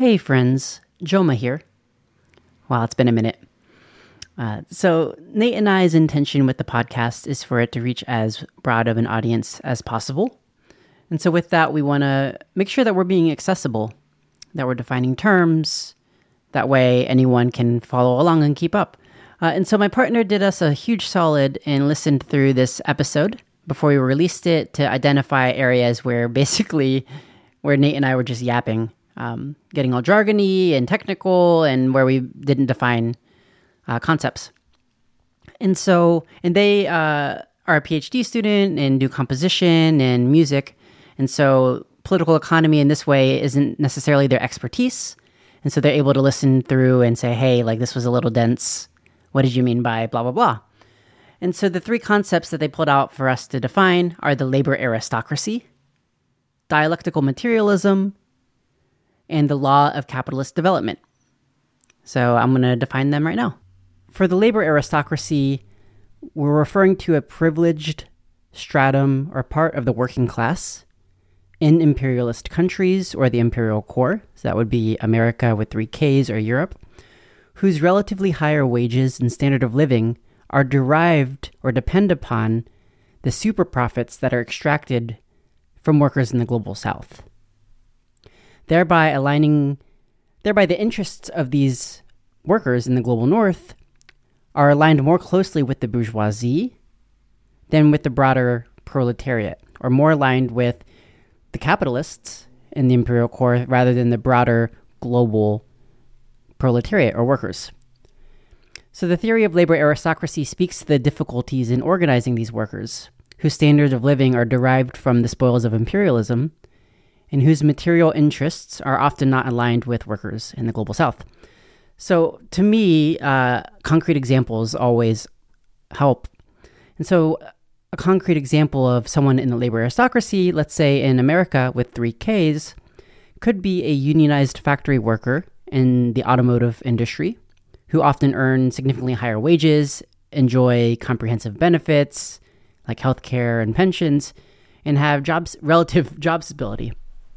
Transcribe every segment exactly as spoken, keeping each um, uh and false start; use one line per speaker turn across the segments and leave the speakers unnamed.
Hey friends, Joma here. Wow, it's been a minute. Uh, so Nate and I's intention with the podcast is for it to reach as broad of an audience as possible. And so with that, we want to make sure that we're being accessible, that we're defining terms. That way anyone can follow along and keep up. Uh, and so my partner did us a huge solid and listened through this episode before we released it to identify areas where basically where Nate and I were just yapping. Um, getting all jargony and technical, and where we didn't define uh, concepts. And so, and they uh, are a PhD student and do composition and music. And so political economy in this way isn't necessarily their expertise. And so they're able to listen through and say, hey, like this was a little dense. What did you mean by blah, blah, blah? And so the three concepts that they pulled out for us to define are the labor aristocracy, dialectical materialism, and the law of capitalist development. So I'm going to define them right now. For the labor aristocracy, we're referring to a privileged stratum or part of the working class in imperialist countries or the imperial core, so that would be America with three Ks or Europe, whose relatively higher wages and standard of living are derived or depend upon the super profits that are extracted from workers in the global south. Thereby aligning, thereby the interests of these workers in the global north are aligned more closely with the bourgeoisie than with the broader proletariat, or more aligned with the capitalists in the imperial core rather than the broader global proletariat or workers. So the theory of labor aristocracy speaks to the difficulties in organizing these workers, whose standards of living are derived from the spoils of imperialism, and whose material interests are often not aligned with workers in the global south. So to me, uh, concrete examples always help. And so a concrete example of someone in the labor aristocracy, let's say in America with three Ks, could be a unionized factory worker in the automotive industry who often earn significantly higher wages, enjoy comprehensive benefits like healthcare and pensions, and have jobs, relative job stability.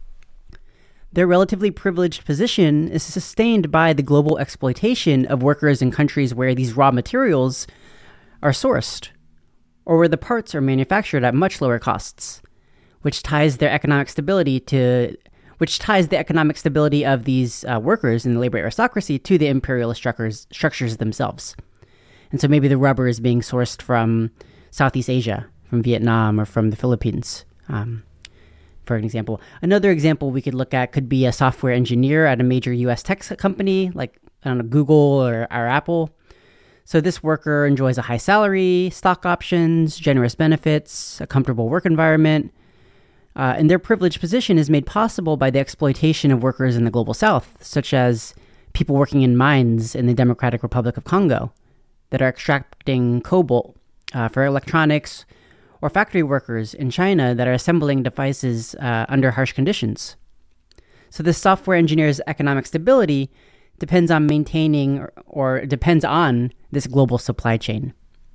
Their relatively privileged position is sustained by the global exploitation of workers in countries where these raw materials are sourced, or where the parts are manufactured at much lower costs, which ties their economic stability to, which ties the economic stability of these uh, workers in the labor aristocracy to the imperialist structures, structures themselves. And so maybe the rubber is being sourced from Southeast Asia, from Vietnam, or from the Philippines. Um, For an example. Another example we could look at could be a software engineer at a major U S tech company, like I don't know, Google or, or Apple. So this worker enjoys a high salary, stock options, generous benefits, a comfortable work environment, uh, and their privileged position is made possible by the exploitation of workers in the global south, such as people working in mines in the Democratic Republic of Congo that are extracting cobalt uh, for electronics, or factory workers in China that are assembling devices uh, under harsh conditions. So the software engineer's economic stability depends on maintaining or, or depends on this global supply chain.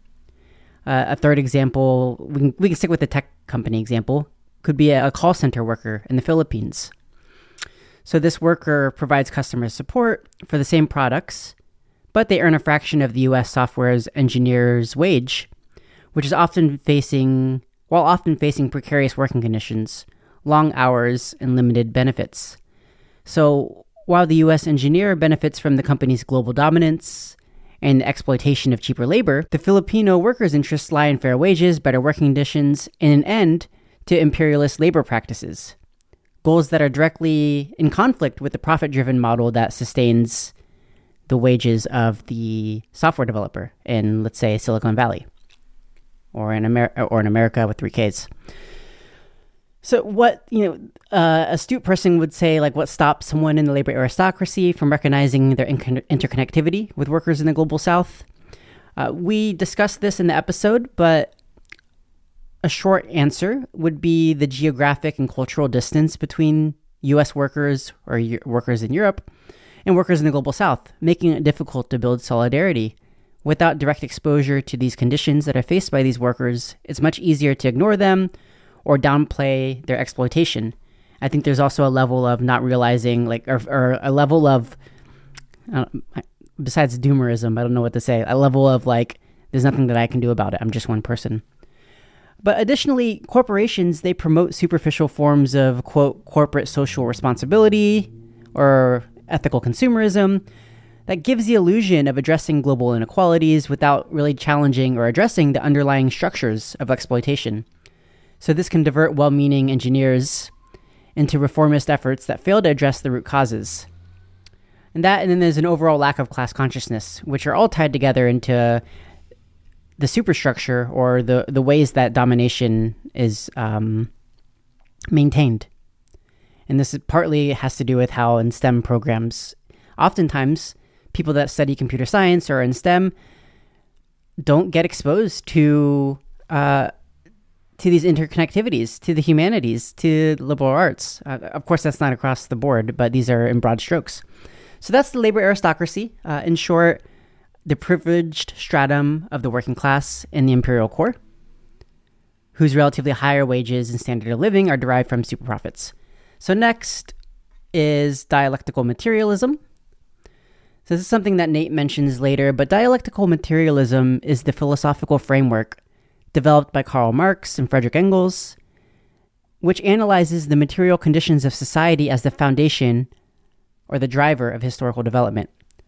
Uh, a third example, we can, we can stick with the tech company example, could be a, a call center worker in the Philippines. So this worker provides customer support for the same products, but they earn a fraction of the U S software engineer's wage, which is often facing, while often facing precarious working conditions, long hours, and limited benefits. So while the U S engineer benefits from the company's global dominance and exploitation of cheaper labor, the Filipino workers' interests lie in fair wages, better working conditions, and an end to imperialist labor practices, goals that are directly in conflict with the profit-driven model that sustains the wages of the software developer in, let's say, Silicon Valley. Or in America, or in America with three Ks. So what, you know, uh, astute person would say, like, what stops someone in the labor aristocracy from recognizing their inter- interconnectivity with workers in the global south? Uh, we discussed this in the episode, but a short answer would be the geographic and cultural distance between U S workers or U- workers in Europe and workers in the global south, making it difficult to build solidarity. Without direct exposure to these conditions that are faced by these workers, it's much easier to ignore them or downplay their exploitation, I think there's also a level of not realizing, like, or, or a level of, uh, besides doomerism, I don't know what to say, a level of like, there's nothing that I can do about it. I'm just one person. But additionally, corporations, they promote superficial forms of, quote, corporate social responsibility or ethical consumerism that gives the illusion of addressing global inequalities without really challenging or addressing the underlying structures of exploitation. So this can divert well-meaning engineers into reformist efforts that fail to address the root causes. And that, and then there's an overall lack of class consciousness, which are all tied together into the superstructure or the, the ways that domination is um, maintained. And this is partly has to do with how in STEM programs, oftentimes people that study computer science or in STEM don't get exposed to uh, to these interconnectivities, to the humanities, to liberal arts. Uh, of course, that's not across the board, but these are in broad strokes. So that's the labor aristocracy. Uh, in short, the privileged stratum of the working class in the imperial core, whose relatively higher wages and standard of living are derived from super profits. So next is dialectical materialism. So this is something that Nate mentions later, but dialectical materialism is the philosophical framework developed by Karl Marx and Friedrich Engels, which analyzes the material conditions of society as the foundation or the driver of historical development.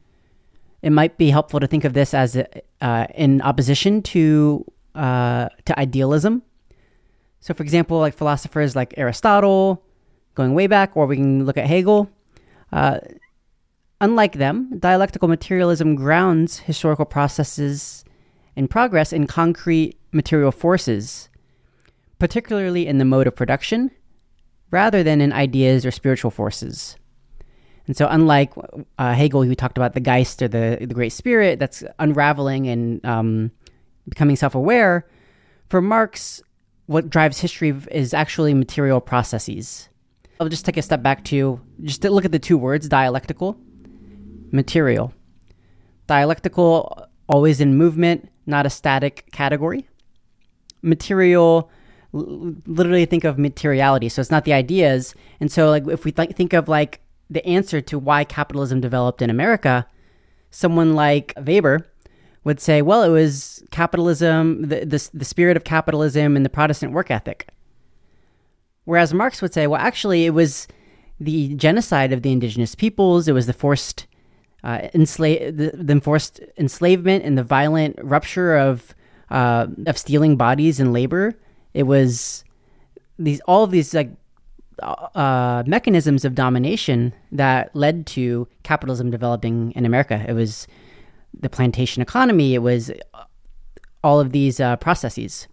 It might be helpful to think of this as uh, in opposition to uh, to idealism. So, for example, like philosophers like Aristotle, going way back, or we can look at Hegel. Uh, unlike them, dialectical materialism grounds historical processes and progress in concrete material forces, particularly in the mode of production, rather than in ideas or spiritual forces. And so unlike uh, Hegel, who talked about the Geist or the, the Great Spirit that's unraveling and um, becoming self-aware, for Marx, what drives history is actually material processes. I'll just take a step back to just to look at the two words, dialectical, material. Dialectical, always in movement, not a static category. Material, l- literally think of materiality, so it's not the ideas. And so like if we th- think of like the answer to why capitalism developed in America, someone like Weber would say, well, it was capitalism, the, the, the spirit of capitalism and the Protestant work ethic. Whereas Marx would say, well, actually, it was the genocide of the indigenous peoples. It was the forced, uh, ensla- the, the enforced enslavement and the violent rupture of uh, of stealing bodies and labor. It was these all of these like uh, mechanisms of domination that led to capitalism developing in America. It was the plantation economy. It was all of these uh, processes.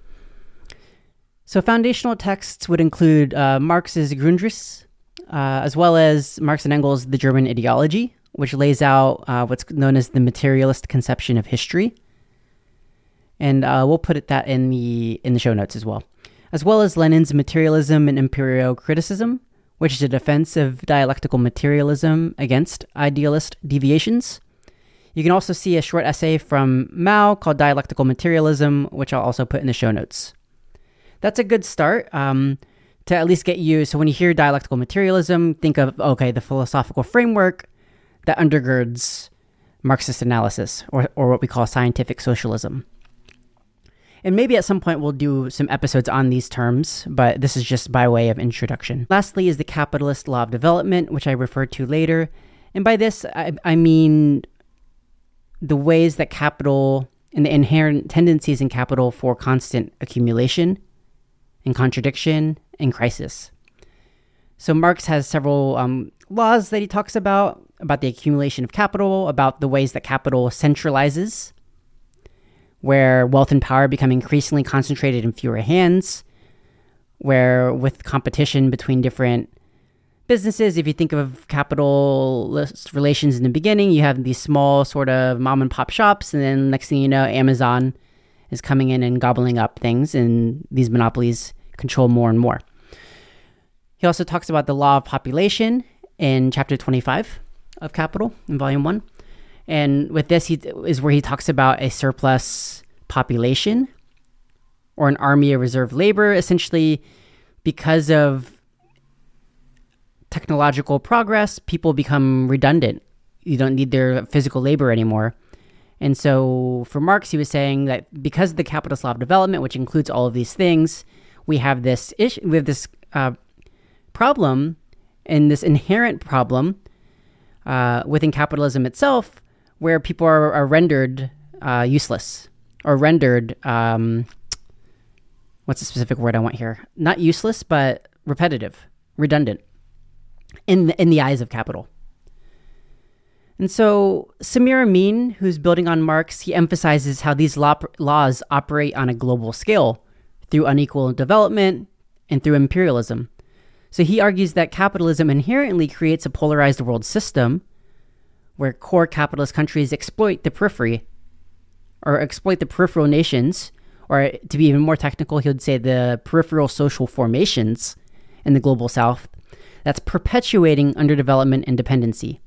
So foundational texts would include uh, Marx's Grundrisse, uh, as well as Marx and Engels' The German Ideology, which lays out uh, what's known as the materialist conception of history. And uh, we'll put it that in the in the show notes as well. As well as Lenin's Materialism and Imperial Criticism, which is a defense of dialectical materialism against idealist deviations. You can also see a short essay from Mao called Dialectical Materialism, which I'll also put in the show notes. That's a good start um, to at least get you. So when you hear dialectical materialism, think of, okay, the philosophical framework that undergirds Marxist analysis, or, or what we call scientific socialism. And maybe at some point we'll do some episodes on these terms, but this is just by way of introduction. Lastly is the capitalist law of development, which I referred to later. And by this, I, I mean the ways that capital and the inherent tendencies in capital for constant accumulation and contradiction and crisis. So Marx has several um, laws that he talks about, about the accumulation of capital, about the ways that capital centralizes, where wealth and power become increasingly concentrated in fewer hands, where with competition between different businesses, if you think of capitalist relations in the beginning, you have these small sort of mom and pop shops, and then next thing you know, Amazon is coming in and gobbling up things, and these monopolies control more and more. He also talks about the law of population in chapter twenty-five of Capital in volume one. And with this, he is where he talks about a surplus population or an army of reserve labor, essentially because of technological progress, people become redundant. You don't need their physical labor anymore. And so for Marx, he was saying that because of the capitalist law of development, which includes all of these things, we have this issue, we have this uh, problem and this inherent problem uh, within capitalism itself, where people are, are rendered uh, useless or rendered, um, what's the specific word I want here? Not useless, but repetitive, redundant in the, in the eyes of capital. And so Samir Amin, who's building on Marx, he emphasizes how these law, laws operate on a global scale through unequal development and through imperialism. So he argues that capitalism inherently creates a polarized world system where core capitalist countries exploit the periphery or exploit the peripheral nations, or to be even more technical, he would say the peripheral social formations in the global south that's perpetuating underdevelopment and dependency.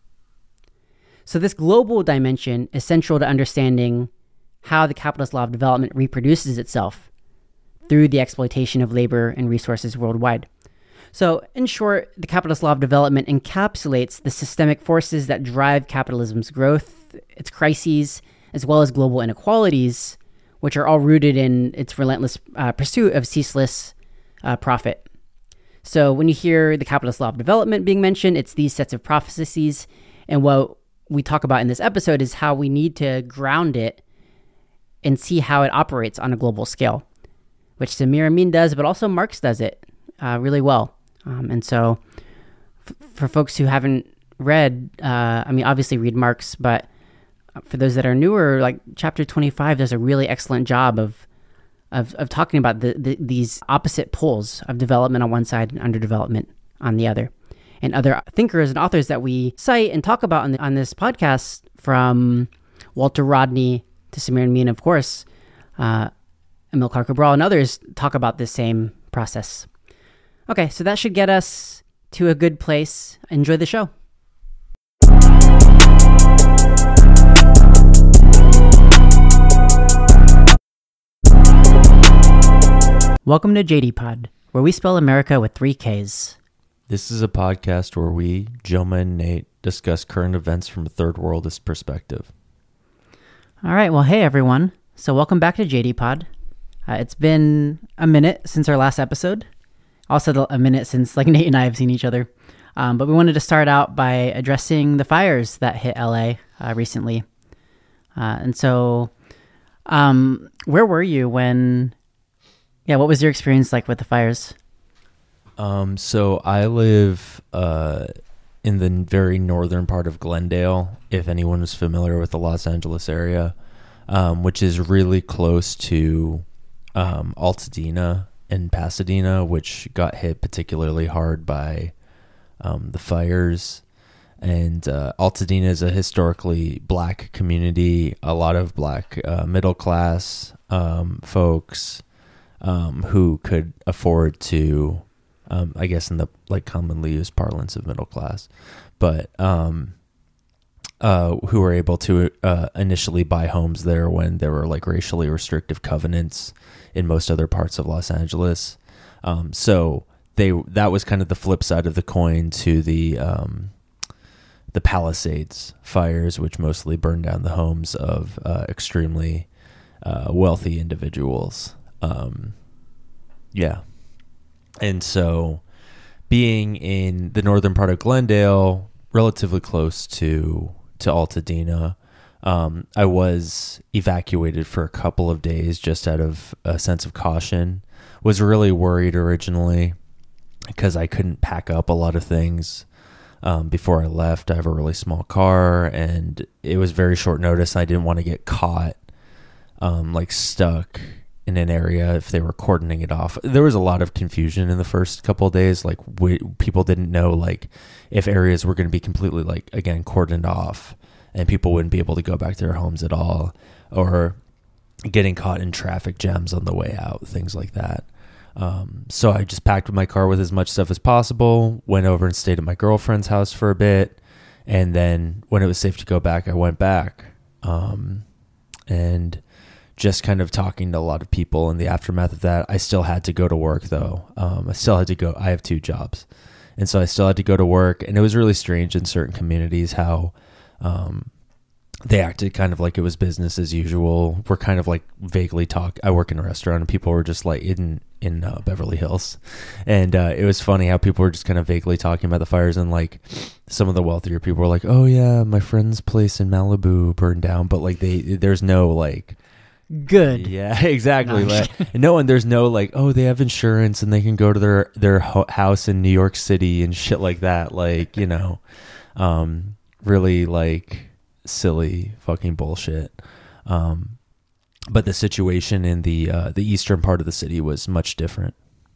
So this global dimension is central to understanding how the capitalist law of development reproduces itself through the exploitation of labor and resources worldwide. So in short, the capitalist law of development encapsulates the systemic forces that drive capitalism's growth, its crises, as well as global inequalities, which are all rooted in its relentless uh, pursuit of ceaseless uh, profit. So when you hear the capitalist law of development being mentioned, it's these sets of processes, and what we talk about in this episode is how we need to ground it and see how it operates on a global scale, which Samir Amin does, but also Marx does it uh, really well. Um, and so f- for folks who haven't read, uh, I mean, obviously read Marx, but for those that are newer, like chapter twenty-five does a really excellent job of of, of talking about the, the, these opposite poles of development on one side and underdevelopment on the other. And other thinkers and authors that we cite and talk about on, the, on this podcast, from Walter Rodney to Samir Amin, of course, uh, Amilcar Cabral and others talk about this same process. Okay, so that should get us to a good place. Enjoy the show. Welcome to J D Pod, where we spell America with three Ks.
This is a podcast where we, Joma and Nate, discuss current events from a third worldist perspective.
All right, well, hey everyone. So welcome back to J D Pod. Uh, it's been a minute since our last episode. Also a minute since like Nate and I have seen each other. Um, but we wanted to start out by addressing the fires that hit L A uh, recently. Uh, and so um, where were you when, yeah, what was your experience like with the fires?
Um, so I live uh, in the very northern part of Glendale, if anyone is familiar with the Los Angeles area, um, which is really close to um, Altadena and Pasadena, which got hit particularly hard by um, the fires. And uh, Altadena is a historically black community, a lot of black uh, middle class um, folks um, who could afford to, um, I guess in the like commonly used parlance of middle class, but um, uh, who were able to uh, initially buy homes there when there were like racially restrictive covenants in most other parts of Los Angeles. Um, so they that was kind of the flip side of the coin to the um, the Palisades fires, which mostly burned down the homes of uh, extremely uh, wealthy individuals. Um, yeah. And so being in the northern part of Glendale, relatively close to, to Altadena, um, I was evacuated for a couple of days just out of a sense of caution. Was really worried originally because I couldn't pack up a lot of things. Um, before I left. I have a really small car, and it was very short notice. I didn't want to get caught, um, like stuck in an area if they were cordoning it off. There was a lot of confusion in the first couple of days. Like we, people didn't know like if areas were going to be completely like again cordoned off, and people wouldn't be able to go back to their homes at all, or getting caught in traffic jams on the way out, things like that. Um, so I just packed my car with as much stuff as possible, went over and stayed at my girlfriend's house for a bit. And then when it was safe to go back, I went back, um, and just kind of talking to a lot of people in the aftermath of that. I still had to go to work though. Um, I still had to go, I have two jobs, And so I still had to go to work, and it was really strange in certain communities how um, they acted kind of like it was business as usual. We're kind of like vaguely talk. I work in a restaurant, and people were just like in in uh, Beverly Hills, and uh, it was funny how people were just kind of vaguely talking about the fires, and like some of the wealthier people were like, "Oh yeah, my friend's place in Malibu burned down," but like they there's no like
good.
Yeah, exactly.
No.
Like, no, and there's no like, oh, they have insurance and they can go to their their ho- house in New York City and shit like that. Like, you know, um, really like silly fucking bullshit. Um, but the situation in the uh, the eastern part of the city was much different.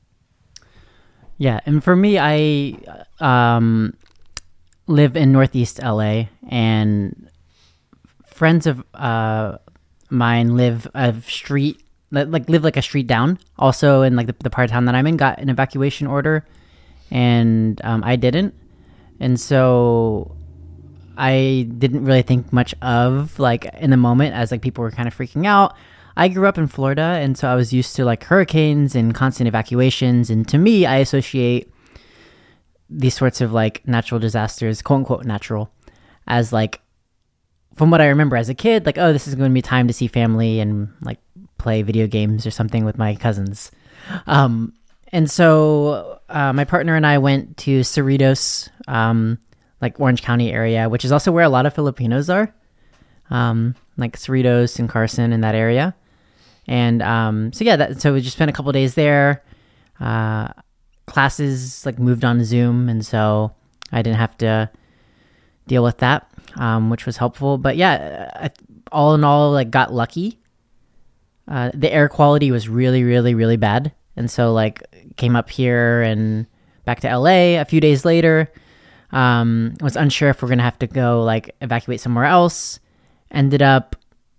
Yeah, and for me, I um, live in Northeast L A, and friends of uh, mine live a street like live like a street down. Also, in like the, the part of town that I'm in, got an evacuation order, and um, I didn't, and so I didn't really think much of like in the moment as like people were kind of freaking out. I grew up in Florida, and so I was used to like hurricanes and constant evacuations. And to me, I associate these sorts of like natural disasters, quote unquote natural, as like, from what I remember as a kid, like, oh, this is going to be time to see family and like play video games or something with my cousins. Um, and so uh, my partner and I went to Cerritos, um, like Orange County area, which is also where a lot of Filipinos are, um, like Cerritos and Carson in that area. And um, so yeah, that, so we just spent a couple days there. Uh, classes like moved on Zoom, and so I didn't have to deal with that, um, which was helpful. But yeah, I, all in all, like got lucky. Uh, the air quality was really, really, really bad, and so like came up here and back to L A a few days later. Um, was unsure if we're gonna have to go like evacuate somewhere else. Ended up,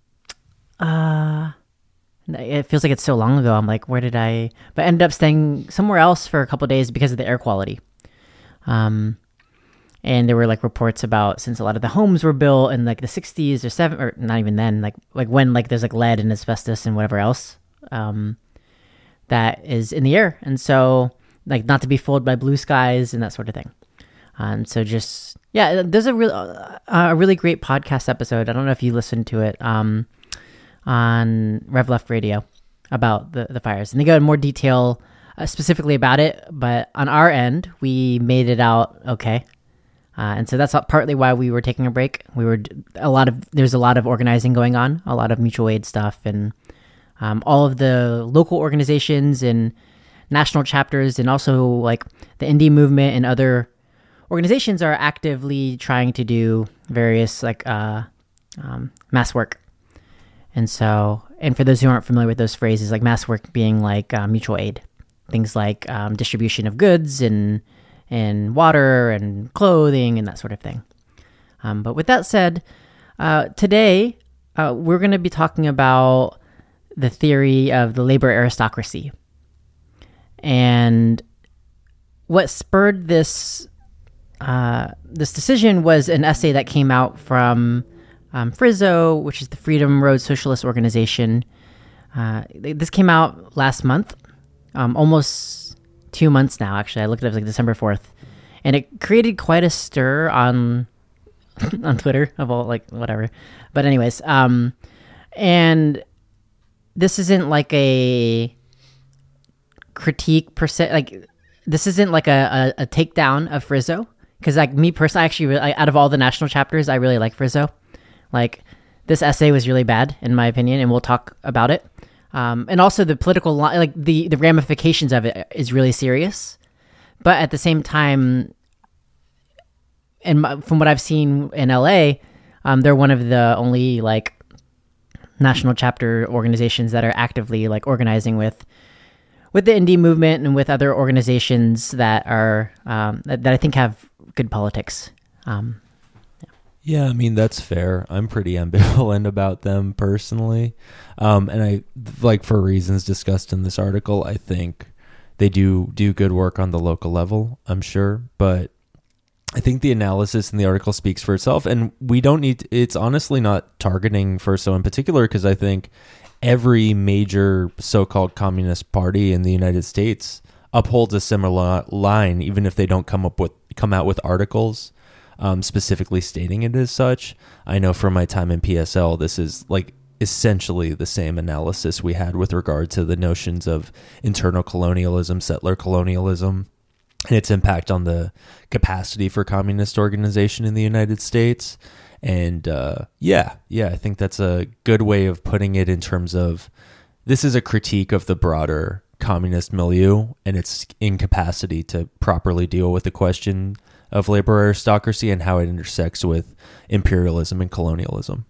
uh, it feels like it's so long ago. I'm like, where did I? But ended up staying somewhere else for a couple of days because of the air quality. Um, and there were like reports about, since a lot of the homes were built in like the sixties or seven, or not even then, like like when like there's like lead and asbestos and whatever else, um, that is in the air, and so like not to be fooled by blue skies and that sort of thing. Um, so just yeah, there's a real uh, a really great podcast episode. I don't know if you listened to it. Um. on Rev Left Radio about the, the fires. And they go in more detail uh, specifically about it, but on our end, we made it out okay. Uh, and so that's partly why we were taking a break. We were a lot of, there's a lot of organizing going on, a lot of mutual aid stuff, and um, all of the local organizations and national chapters, and also like the indie movement and other organizations are actively trying to do various like uh, um, mass work. And so, and for those who aren't familiar with those phrases, like mass work being like uh, mutual aid, things like um, distribution of goods and and water and clothing and that sort of thing. Um, but with that said, uh, today uh, we're going to be talking about the theory of the labor aristocracy. And what spurred this uh, this decision was an essay that came out from Um, Frizzo, which is the Freedom Road Socialist Organization. Uh, this came out last month, um, almost two months now, actually. I looked it up, it was like December fourth. And it created quite a stir on on Twitter, of all, like, whatever. But anyways, um, and this isn't like a critique per se, like, this isn't like a, a, a takedown of Frizzo. Because, like, me personally, actually, really, out of all the national chapters, I really like Frizzo. Like, this essay was really bad, in my opinion, and we'll talk about it. Um, and also the political, like, the, the ramifications of it is really serious. But at the same time, and from what I've seen in L A, um, they're one of the only, like, national chapter organizations that are actively, like, organizing with with the indie movement and with other organizations that are, um, that, that I think have good politics. Um
Yeah, I mean, that's fair. I'm pretty ambivalent about them personally. Um, and I, like, for reasons discussed in this article, I think they do do good work on the local level, I'm sure. But I think the analysis in the article speaks for itself. And we don't need, to, it's honestly not targeting Frizzo in particular, because I think every major so-called communist party in the United States upholds a similar line, even if they don't come up with come out with articles um, specifically stating it as such. I know from my time in P S L, this is like essentially the same analysis we had with regard to the notions of internal colonialism, settler colonialism, and its impact on the capacity for communist organization in the United States. And uh, yeah, yeah, I think that's a good way of putting it in terms of this is a critique of the broader communist milieu and its incapacity to properly deal with the question of labor aristocracy and how it intersects with imperialism and colonialism.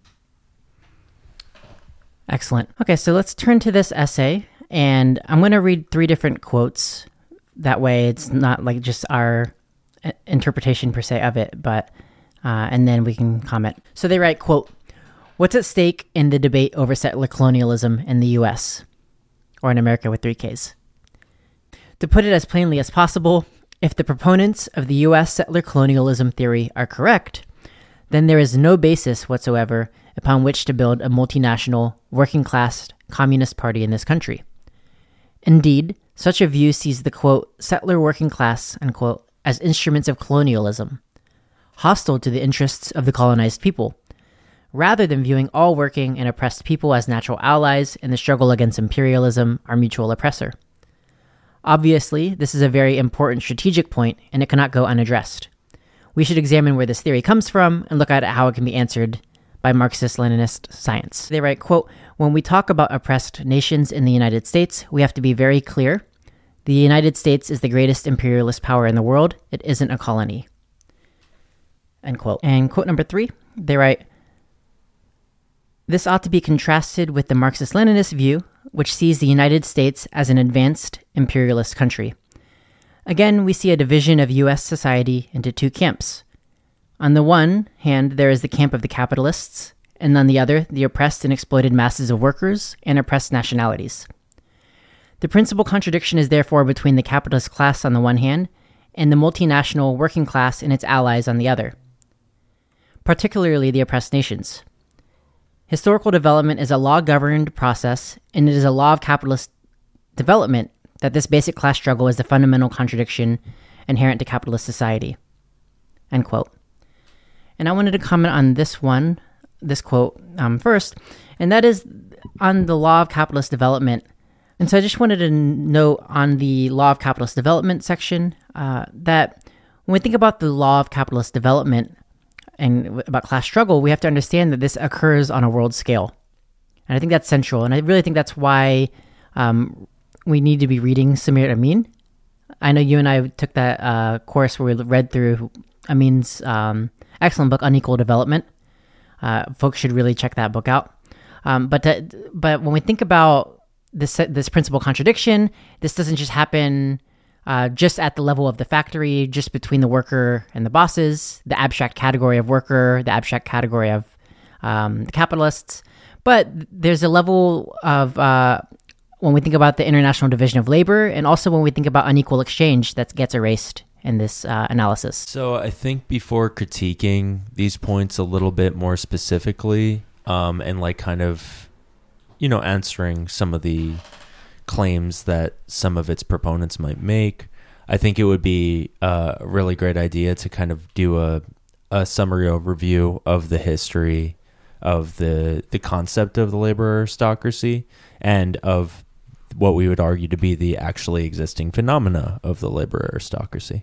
Excellent. Okay, so let's turn to this essay, and I'm going to read three different quotes. That way it's not like just our interpretation per se of it, but uh, and then we can comment. So they write, quote, "What's at stake in the debate over settler colonialism in the U S, or in America with three Ks? To put it as plainly as possible, if the proponents of the U S settler colonialism theory are correct, then there is no basis whatsoever upon which to build a multinational, working-class communist party in this country. Indeed, such a view sees the, quote, settler working class, unquote, as instruments of colonialism, hostile to the interests of the colonized people, rather than viewing all working and oppressed people as natural allies in the struggle against imperialism, our mutual oppressor. Obviously, this is a very important strategic point, and it cannot go unaddressed. We should examine where this theory comes from and look at how it can be answered by Marxist-Leninist science." They write, quote, "When we talk about oppressed nations in the United States, we have to be very clear. The United States is the greatest imperialist power in the world. It isn't a colony." End quote. And quote number three, they write, "This ought to be contrasted with the Marxist-Leninist view, which sees the United States as an advanced imperialist country. Again, we see a division of U S society into two camps. On the one hand, there is the camp of the capitalists, and on the other, the oppressed and exploited masses of workers and oppressed nationalities. The principal contradiction is therefore between the capitalist class on the one hand and the multinational working class and its allies on the other, particularly the oppressed nations. Historical development is a law-governed process, and it is a law of capitalist development that this basic class struggle is the fundamental contradiction inherent to capitalist society." End quote. And I wanted to comment on this one, this quote um, first, and that is on the law of capitalist development. And so I just wanted to note on the law of capitalist development section uh, that when we think about the law of capitalist development and about class struggle, we have to understand that this occurs on a world scale. And I think that's central. And I really think that's why um, we need to be reading Samir Amin. I know you and I took that uh, course where we read through Amin's um, excellent book, Unequal Development. Uh, folks should really check that book out. Um, but to, but when we think about this this principal contradiction, this doesn't just happen uh, just at the level of the factory, just between the worker and the bosses, the abstract category of worker, the abstract category of um, the capitalists. But there's a level of, uh, when we think about the international division of labor, and also when we think about unequal exchange, that gets erased in this uh, analysis.
So I think before critiquing these points a little bit more specifically, um, and like kind of, you know, answering some of the claims that some of its proponents might make, I think it would be a really great idea to kind of do a, a summary overview of the history of the the concept of the labor aristocracy and of what we would argue to be the actually existing phenomena of the labor aristocracy.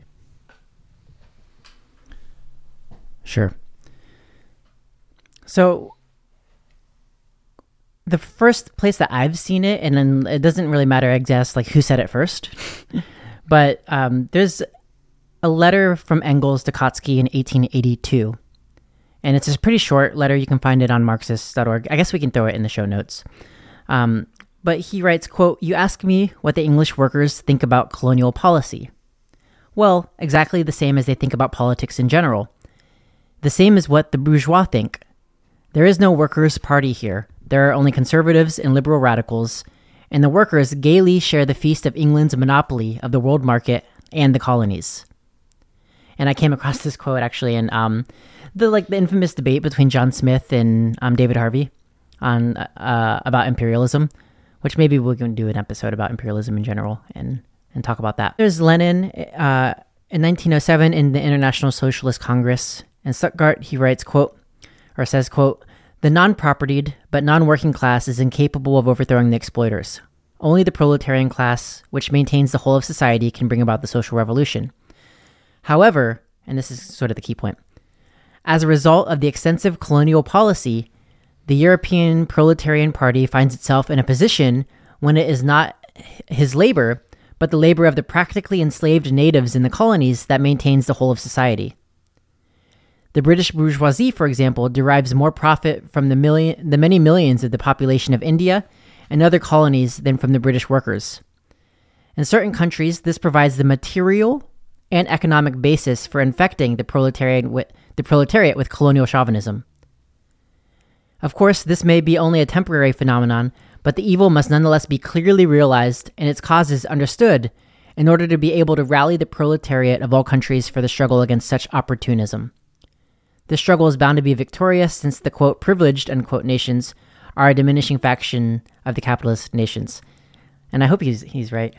Sure. So the first place that I've seen it, and then it doesn't really matter, I guess, like who said it first, but um, there's a letter from Engels to Kautsky in eighteen eighty-two. And it's a pretty short letter. You can find it on Marxist dot org. I guess we can throw it in the show notes. Um, but he writes, quote, "You ask me what the English workers think about colonial policy. Well, exactly the same as they think about politics in general. The same as what the bourgeois think. There is no workers' party here. There are only conservatives and liberal radicals, and the workers gaily share the feast of England's monopoly of the world market and the colonies." And I came across this quote actually in um, the like the infamous debate between John Smith and um, David Harvey on uh, about imperialism, which maybe we can do an episode about imperialism in general and and talk about that. There's Lenin uh, in nineteen oh seven in the International Socialist Congress. In Stuttgart, he writes, quote, or says, quote, "The non-propertied but non-working class is incapable of overthrowing the exploiters. Only the proletarian class, which maintains the whole of society, can bring about the social revolution. However," and this is sort of the key point, "as a result of the extensive colonial policy, the European Proletarian Party finds itself in a position when it is not his labor, but the labor of the practically enslaved natives in the colonies that maintains the whole of society. The British bourgeoisie, for example, derives more profit from the million, the many millions of the population of India and other colonies than from the British workers. In certain countries, this provides the material and economic basis for infecting the proletariat with, the proletariat with colonial chauvinism. Of course, this may be only a temporary phenomenon, but the evil must nonetheless be clearly realized and its causes understood in order to be able to rally the proletariat of all countries for the struggle against such opportunism. This struggle is bound to be victorious since the, quote, privileged, unquote, nations are a diminishing faction of the capitalist nations." And I hope he's he's right.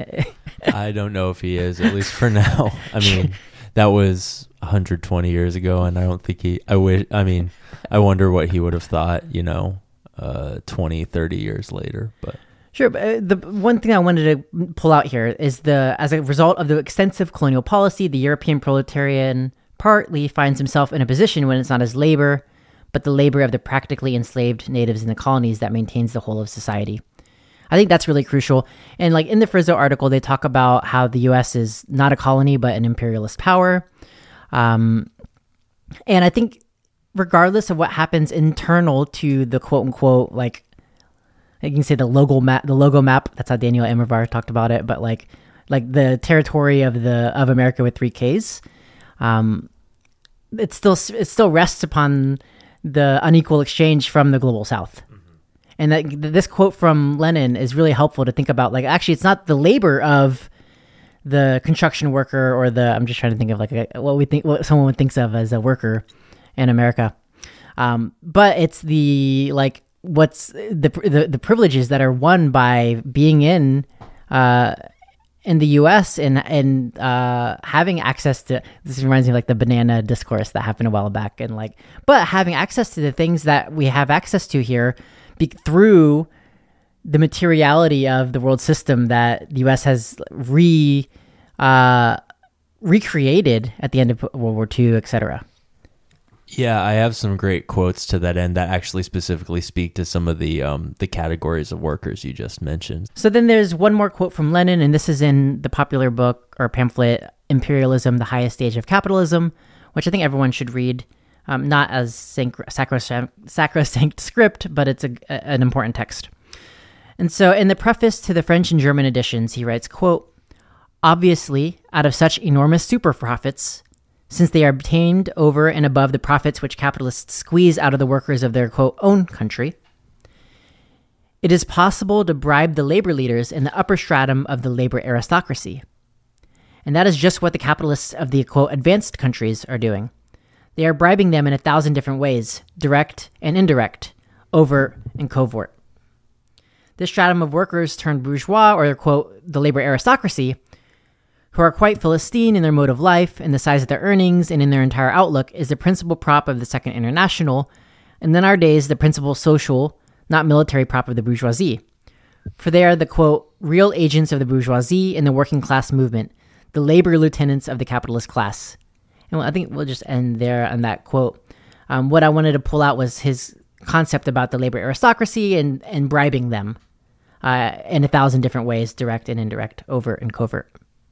I don't know if he is, at least for now. I mean, that was one hundred twenty years ago, and I don't think he, I wish, I mean, I wonder what he would have thought, you know, uh, twenty, thirty years later, but.
Sure, but uh, the one thing I wanted to pull out here is the, as a result of the extensive colonial policy, the European proletarian partly finds himself in a position when it's not his labor, but the labor of the practically enslaved natives in the colonies that maintains the whole of society. I think that's really crucial. And like in the Frizzo article, they talk about how the U S is not a colony, but an imperialist power. Um, and I think regardless of what happens internal to the quote unquote, like, you can say the logo map, the logo map, that's how Daniel Immerwahr talked about it, but like, like the territory of the, of America with three Ks, um, it still, it still rests upon the unequal exchange from the global South. And that this quote from Lenin is really helpful to think about. Like, actually, it's not the labor of the construction worker or the, I'm just trying to think of like a, what we think, what someone thinks of as a worker in America. Um, but it's the, like, what's the, the, the privileges that are won by being in, uh, in the U S and, and, uh, having access to, this reminds me of like the banana discourse that happened a while back, and like, but having access to the things that we have access to here be, through the materiality of the world system that the U S has re, uh, recreated at the end of World War Two, et cetera.
Yeah, I have some great quotes to that end that actually specifically speak to some of the um, the categories of workers you just mentioned.
So then there's one more quote from Lenin, and this is in the popular book or pamphlet, Imperialism, the Highest Stage of Capitalism, which I think everyone should read, um, not as sanc- sacrosanct, sacrosanct script, but it's a, a, an important text. And so in the preface to the French and German editions, he writes, quote, "Obviously, out of such enormous super profits, since they are obtained over and above the profits which capitalists squeeze out of the workers of their, quote, own country, it is possible to bribe the labor leaders in the upper stratum of the labor aristocracy. And that is just what the capitalists of the, quote, advanced countries are doing. They are bribing them in a thousand different ways, direct and indirect, overt and covert. This stratum of workers turned bourgeois, or, quote, the labor aristocracy, who are quite Philistine in their mode of life, in the size of their earnings, and in their entire outlook, is the principal prop of the Second International, and in our days, the principal social, not military prop of the bourgeoisie. For they are the, quote, real agents of the bourgeoisie and the working class movement, the labor lieutenants of the capitalist class." And I think we'll just end there on that quote. Um, what I wanted to pull out was his concept about the labor aristocracy and, and bribing them uh, in a thousand different ways, direct and indirect, overt and covert.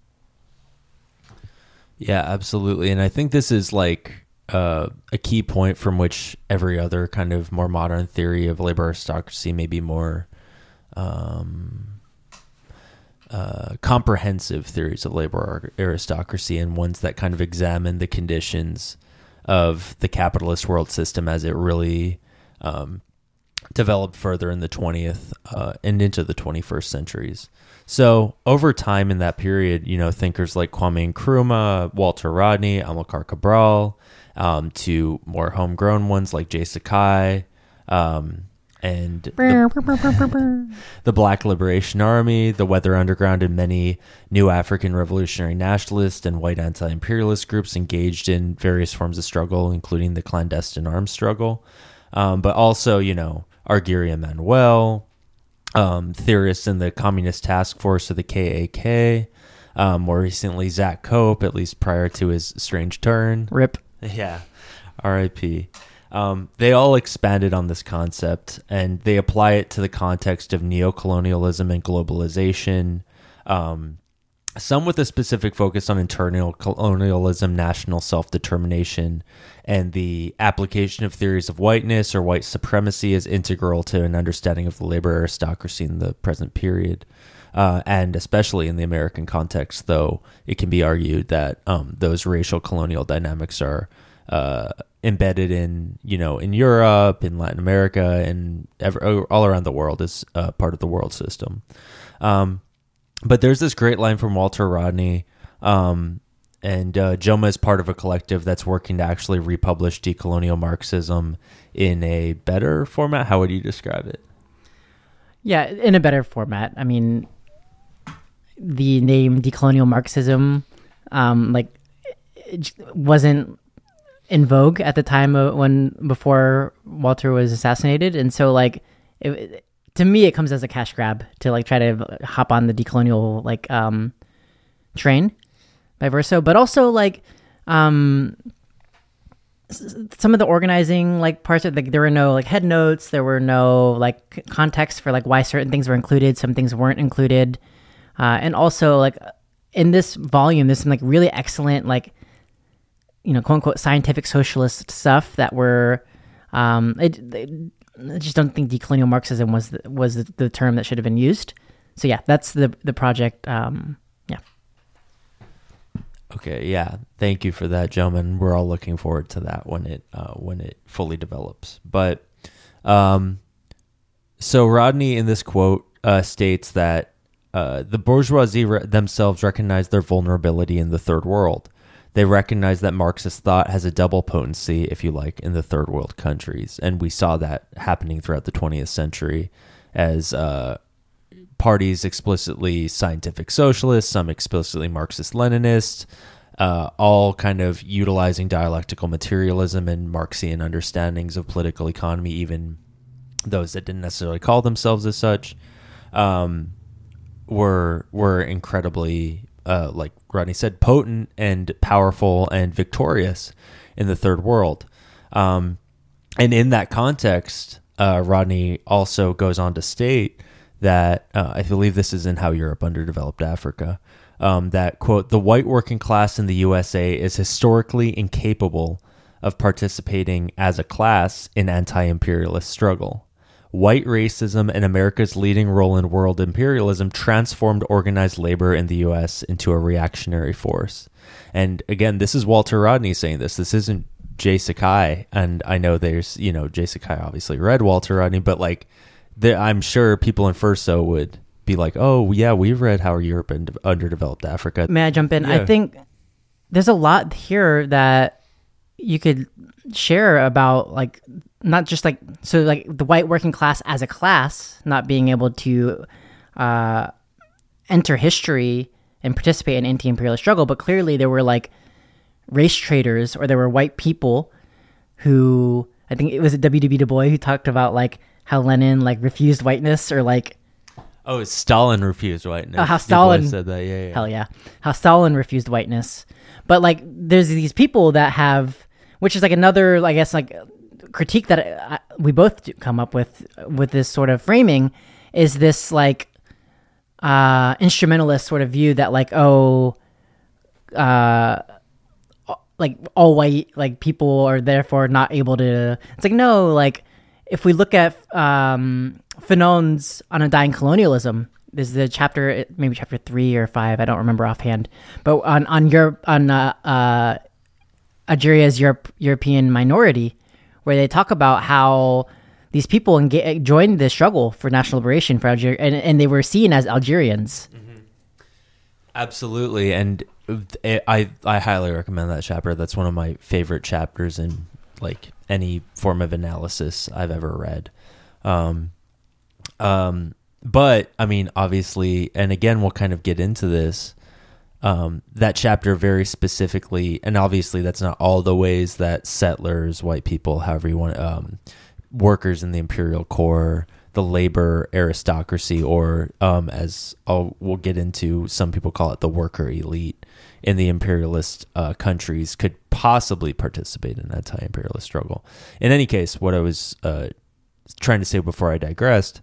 Yeah, absolutely. And I think this is like uh, a key point from which every other kind of more modern theory of labor aristocracy may be more um, uh, comprehensive theories of labor aristocracy, and ones that kind of examine the conditions of the capitalist world system as it really um, developed further in the twentieth uh, and into the twenty-first centuries. So over time in that period, you know, thinkers like Kwame Nkrumah, Walter Rodney, Amilcar Cabral, um, to more homegrown ones like Jay Sakai, um, and the, the Black Liberation Army, the Weather Underground, and many new African revolutionary nationalist and white anti-imperialist groups engaged in various forms of struggle, including the clandestine arms struggle. Um, but also, you know, Arguria Manuel, um, theorists in the Communist Task Force of the K A K, um, more recently Zach Cope, at least prior to his strange turn.
Rip.
Yeah, R I P Um, they all expanded on this concept, and they apply it to the context of neocolonialism and globalization, um, some with a specific focus on internal colonialism, national self-determination, and the application of theories of whiteness or white supremacy as integral to an understanding of the labor aristocracy in the present period. Uh, and especially in the American context, though, it can be argued that um, those racial colonial dynamics are uh, embedded in, you know, in Europe, in Latin America, and ever, all around the world as uh, part of the world system. Um, but there's this great line from Walter Rodney, um, and uh, Joma is part of a collective that's working to actually republish decolonial Marxism in a better format. How would you describe it?
Yeah, in a better format. I mean, the name decolonial Marxism, um, like, it wasn't in vogue at the time of when before Walter was assassinated, and so like, it, to me, it comes as a cash grab to like try to hop on the decolonial like um, train, by versa. But also like, um, some of the organizing like parts of like there were no like head notes, there were no like context for like why certain things were included, some things weren't included. Uh, and also, like, in this volume, there's some, like, really excellent, like, you know, quote-unquote scientific socialist stuff that were, um, it, it, I just don't think decolonial Marxism was the, was the, the term that should have been used. So, yeah, that's the the project, um, yeah.
Okay, yeah. Thank you for that, gentlemen. We're all looking forward to that when it uh, when it fully develops. But, um, so Rodney, in this quote, uh, states that Uh, the bourgeoisie re- themselves recognize their vulnerability in the third world. They recognize that Marxist thought has a double potency, if you like, in the third world countries. And we saw that happening throughout the twentieth century as uh, parties explicitly scientific socialists, some explicitly Marxist-Leninist, uh, all kind of utilizing dialectical materialism and Marxian understandings of political economy, even those that didn't necessarily call themselves as such. Um, were were incredibly, uh, like Rodney said, potent and powerful and victorious in the third world. Um, and in that context, uh, Rodney also goes on to state that, uh, I believe this is in How Europe Underdeveloped Africa, um, that, quote, the white working class in the U S A is historically incapable of participating as a class in anti-imperialist struggle. White racism and America's leading role in world imperialism transformed organized labor in the U S into a reactionary force. And again, this is Walter Rodney saying this. This isn't Jay Sakai. And I know there's, you know, Jay Sakai obviously read Walter Rodney, but like, the, I'm sure people in FERSO would be like, oh, yeah, we've read How Europe and Underdeveloped Africa.
May I jump in?
Yeah.
I think there's a lot here that you could share about, like, not just like, so like the white working class as a class not being able to uh, enter history and participate in anti-imperialist struggle, but clearly there were like race traders, or there were white people who, I think it was W W Du Bois who talked about like how Lenin like refused whiteness, or like,
oh, Stalin refused whiteness.
Oh, how Stalin
Du Bois said that. Yeah, yeah.
Hell yeah. How Stalin refused whiteness. But like, there's these people that have, which is like another, I guess, like critique that I, we both come up with with this sort of framing, is this like uh, instrumentalist sort of view that like, oh, uh, like all white like people are therefore not able to. It's like, no, like if we look at um, Fanon's Undying Colonialism, there's the chapter, maybe chapter three or five, I don't remember offhand, but on on Europe, on uh, uh, Algeria's Europe, European minority, where they talk about how these people enga- joined the struggle for national liberation for Algeria, and, and they were seen as Algerians.
Mm-hmm. Absolutely, and it, I I highly recommend that chapter. That's one of my favorite chapters in like any form of analysis I've ever read. Um, um, but I mean, obviously, and again, we'll kind of get into this. Um, that chapter very specifically, and obviously, that's not all the ways that settlers, white people, however you want, um, workers in the imperial core, the labor aristocracy, or um, as I'll, we'll get into, some people call it the worker elite in the imperialist uh, countries, could possibly participate in that anti-imperialist struggle. In any case, what I was uh, trying to say before I digressed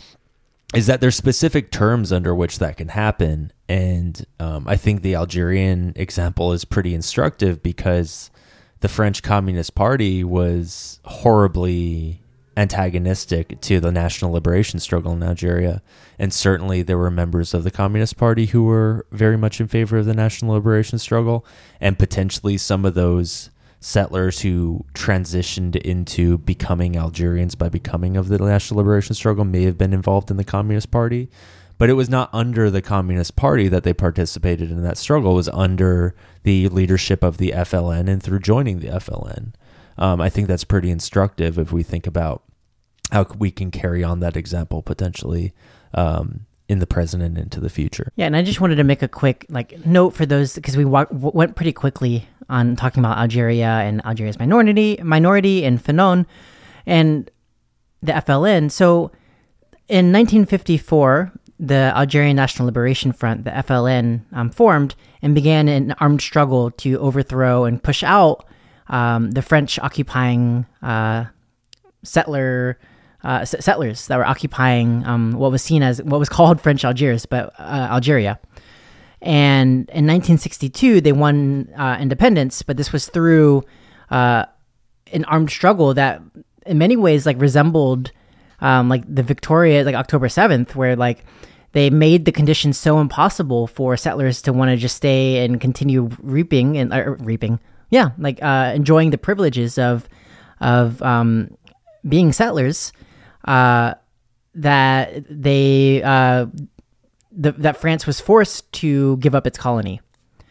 is that there's specific terms under which that can happen. And um, I think the Algerian example is pretty instructive because the French Communist Party was horribly antagonistic to the national liberation struggle in Algeria. And certainly there were members of the Communist Party who were very much in favor of the national liberation struggle. And potentially some of those settlers who transitioned into becoming Algerians by becoming of the national liberation struggle may have been involved in the Communist Party, but it was not under the Communist Party that they participated in that struggle. It was under the leadership of the F L N and through joining the F L N. Um, I think that's pretty instructive if we think about how we can carry on that example potentially um, in the present and into the future.
Yeah, and I just wanted to make a quick like note for those, because we wa- went pretty quickly on talking about Algeria and Algeria's minority, minority and Fanon and the F L N. So in nineteen fifty-four, the Algerian National Liberation Front, the F L N, um, formed and began an armed struggle to overthrow and push out um, the French occupying uh, settler uh, settlers that were occupying um, what was seen as what was called French Algiers, but uh, Algeria. And in nineteen sixty-two, they won uh, independence, but this was through uh, an armed struggle that, in many ways, like resembled um, like the Victoria, like October seventh, where like they made the conditions so impossible for settlers to want to just stay and continue reaping and uh, reaping, yeah, like uh, enjoying the privileges of of um, being settlers. Uh, that they. Uh, The, that France was forced to give up its colony.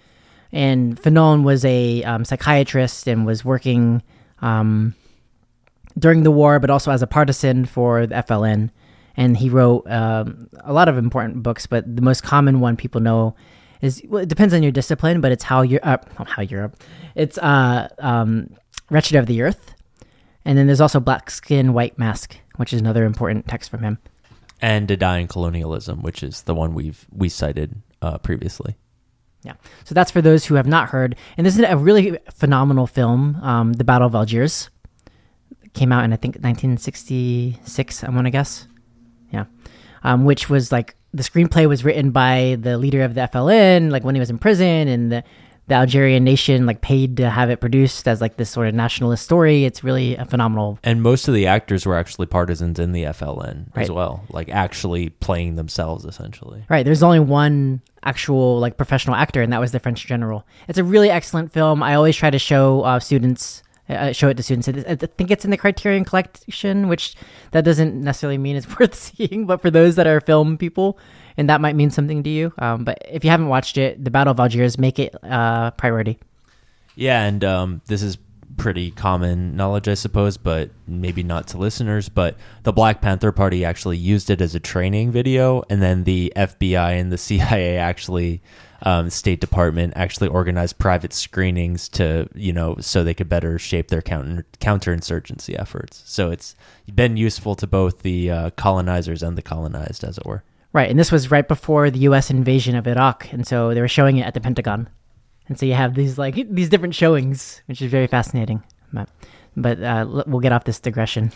And Fanon was a um, psychiatrist and was working um, during the war, but also as a partisan for the F L N. And he wrote um, a lot of important books, but the most common one people know is, well, it depends on your discipline, but it's How Europe, uh, How Europe, it's uh, um, Wretched of the Earth. And then there's also Black Skin, White Mask, which is another important text from him.
And To Die in Colonialism, which is the one we've we cited uh, previously.
Yeah, so that's for those who have not heard. And this is a really phenomenal film, um, The Battle of Algiers. It came out in, I think, nineteen sixty-six, I want to guess. Yeah, um, which was like, the screenplay was written by the leader of the F L N, like when he was in prison, and the, the Algerian nation like paid to have it produced as like this sort of nationalist story. It's really a phenomenal.
And most of the actors were actually partisans in the F L N
right.
as well, like actually playing themselves essentially.
Right. There's only one actual like professional actor, and that was the French general. It's a really excellent film. I always try to show uh, students, uh, show it to students. I think it's in the Criterion Collection, which that doesn't necessarily mean it's worth seeing, but for those that are film people, and that might mean something to you. Um, but if you haven't watched it, The Battle of Algiers, make it a uh, priority.
Yeah, and um, this is pretty common knowledge, I suppose, but maybe not to listeners. But the Black Panther Party actually used it as a training video, and then the F B I and the C I A actually, um, State Department actually organized private screenings to, you know, so they could better shape their counter counterinsurgency efforts. So it's been useful to both the uh, colonizers and the colonized, as it were.
Right, and this was right before the U S invasion of Iraq, and so they were showing it at the Pentagon. And so you have these like these different showings, which is very fascinating. But, but uh, we'll get off this digression.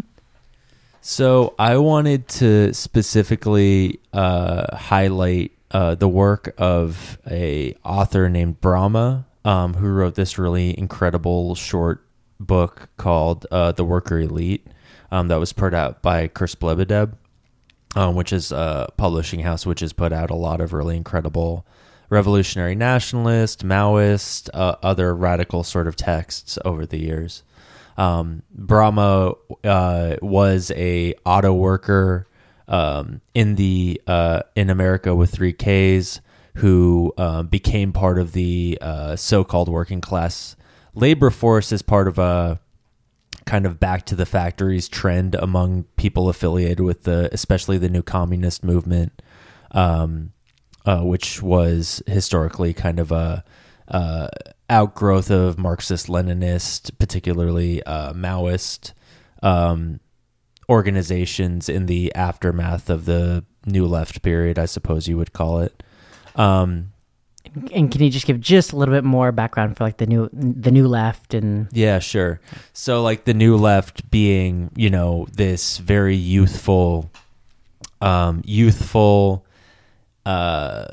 So I wanted to specifically uh, highlight uh, the work of a author named Brahma, um, who wrote this really incredible short book called uh, The Worker Elite, um, that was put out by Kurs Blebedeb. Um, which is a publishing house which has put out a lot of really incredible revolutionary nationalist, Maoist, uh, other radical sort of texts over the years. Um, Brahma uh, was a auto worker um, in the uh, in America with three Ks who uh, became part of the uh, so-called working class labor force as part of a kind of back to the factories trend among people affiliated with the, especially the new communist movement, um, uh, which was historically kind of a uh, outgrowth of Marxist-Leninist, particularly uh, Maoist um, organizations in the aftermath of the New Left period, I suppose you would call it. Um,
And can you just give just a little bit more background for like the new the new left and
Yeah, sure. So like the New Left being, you know, this very youthful um youthful uh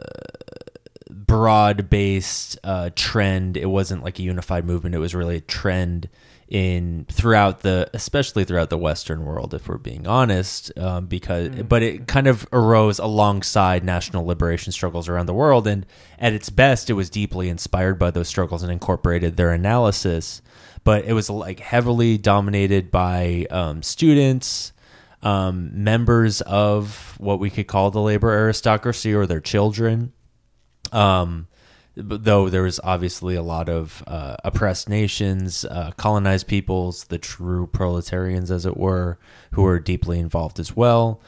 broad-based uh trend. It wasn't like a unified movement. It was really a trend in throughout the, especially throughout the Western world, if we're being honest, um, because, mm-hmm. but it kind of arose alongside national liberation struggles around the world. And at its best, it was deeply inspired by those struggles and incorporated their analysis, but it was like heavily dominated by um, students, um, members of what we could call the labor aristocracy or their children. Um, Though there was obviously a lot of uh, oppressed nations, uh, colonized peoples, the true proletarians, as it were, who were deeply involved as well.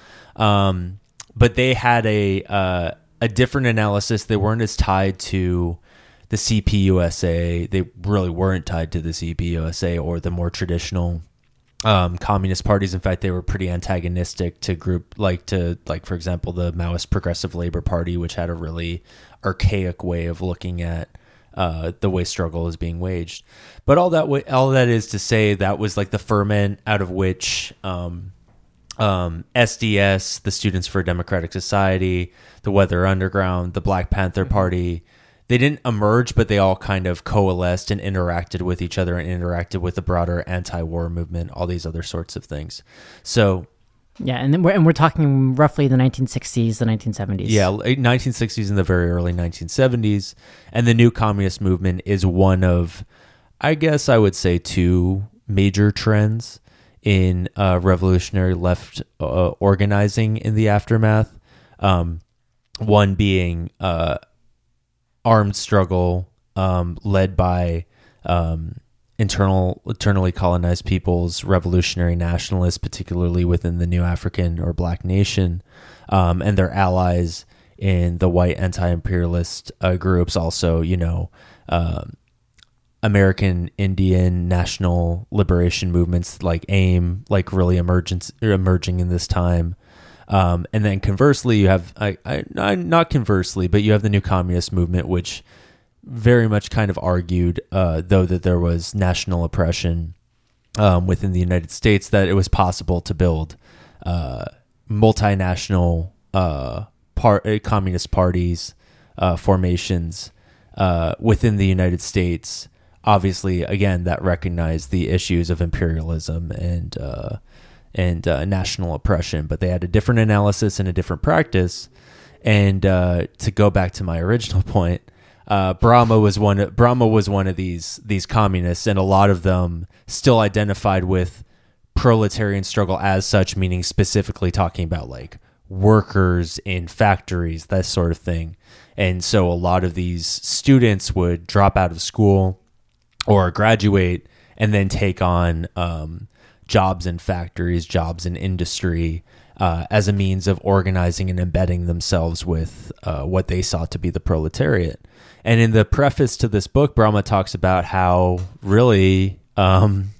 Um, but they had a uh, a different analysis. They weren't as tied to the C P U S A. They really weren't tied to the C P U S A or the more traditional um, communist parties. In fact, they were pretty antagonistic to group like to like, for example, the Maoist Progressive Labor Party, which had a really archaic way of looking at uh, the way struggle is being waged. But all that way, all that is to say, that was like the ferment out of which um, um, S D S, the Students for a Democratic Society, the Weather Underground, the Black Panther Party, they didn't emerge, but they all kind of coalesced and interacted with each other and interacted with the broader anti-war movement, all these other sorts of things. So
yeah, and then we're and we're talking roughly the nineteen sixties, the nineteen seventies.
Yeah, late nineteen sixties and the very early nineteen seventies, and the new communist movement is one of, I guess I would say, two major trends in uh, revolutionary left uh, organizing in the aftermath. Um, one being uh, armed struggle um, led by um, internal, internally colonized peoples, revolutionary nationalists, particularly within the new African or Black nation, um, and their allies in the white anti-imperialist uh, groups. Also, you know, um, American Indian national liberation movements like AIM, like really emergence, emerging in this time. Um, and then conversely, you have, I, I, not conversely, but you have the new communist movement, which very much kind of argued, uh, though, that there was national oppression um, within the United States, that it was possible to build uh, multinational uh, par- communist parties, uh, formations uh, within the United States. Obviously, again, that recognized the issues of imperialism and uh, and uh, national oppression, but they had a different analysis and a different practice. And uh, to go back to my original point, uh, Brahma was one. Brahma was one of these these communists, and a lot of them still identified with proletarian struggle as such, meaning specifically talking about like workers in factories, that sort of thing. And so a lot of these students would drop out of school or graduate and then take on um, jobs in factories, jobs in industry, uh, as a means of organizing and embedding themselves with uh, what they saw to be the proletariat. And in the preface to this book, Brahma talks about how really um,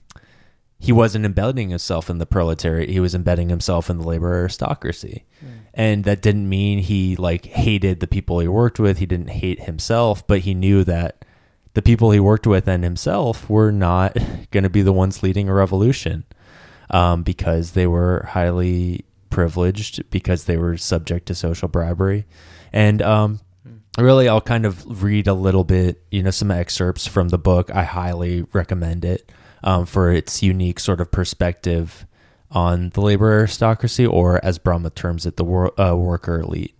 he wasn't embedding himself in the proletariat. He was embedding himself in the labor aristocracy. Mm. And that didn't mean he like hated the people he worked with. He didn't hate himself, but he knew that the people he worked with and himself were not going to be the ones leading a revolution, um, because they were highly privileged, because they were subject to social bribery. And um, really, I'll kind of read a little bit, you know, some excerpts from the book. I highly recommend it um, for its unique sort of perspective on the labor aristocracy, or as Brahma terms it, the wor- uh, worker elite.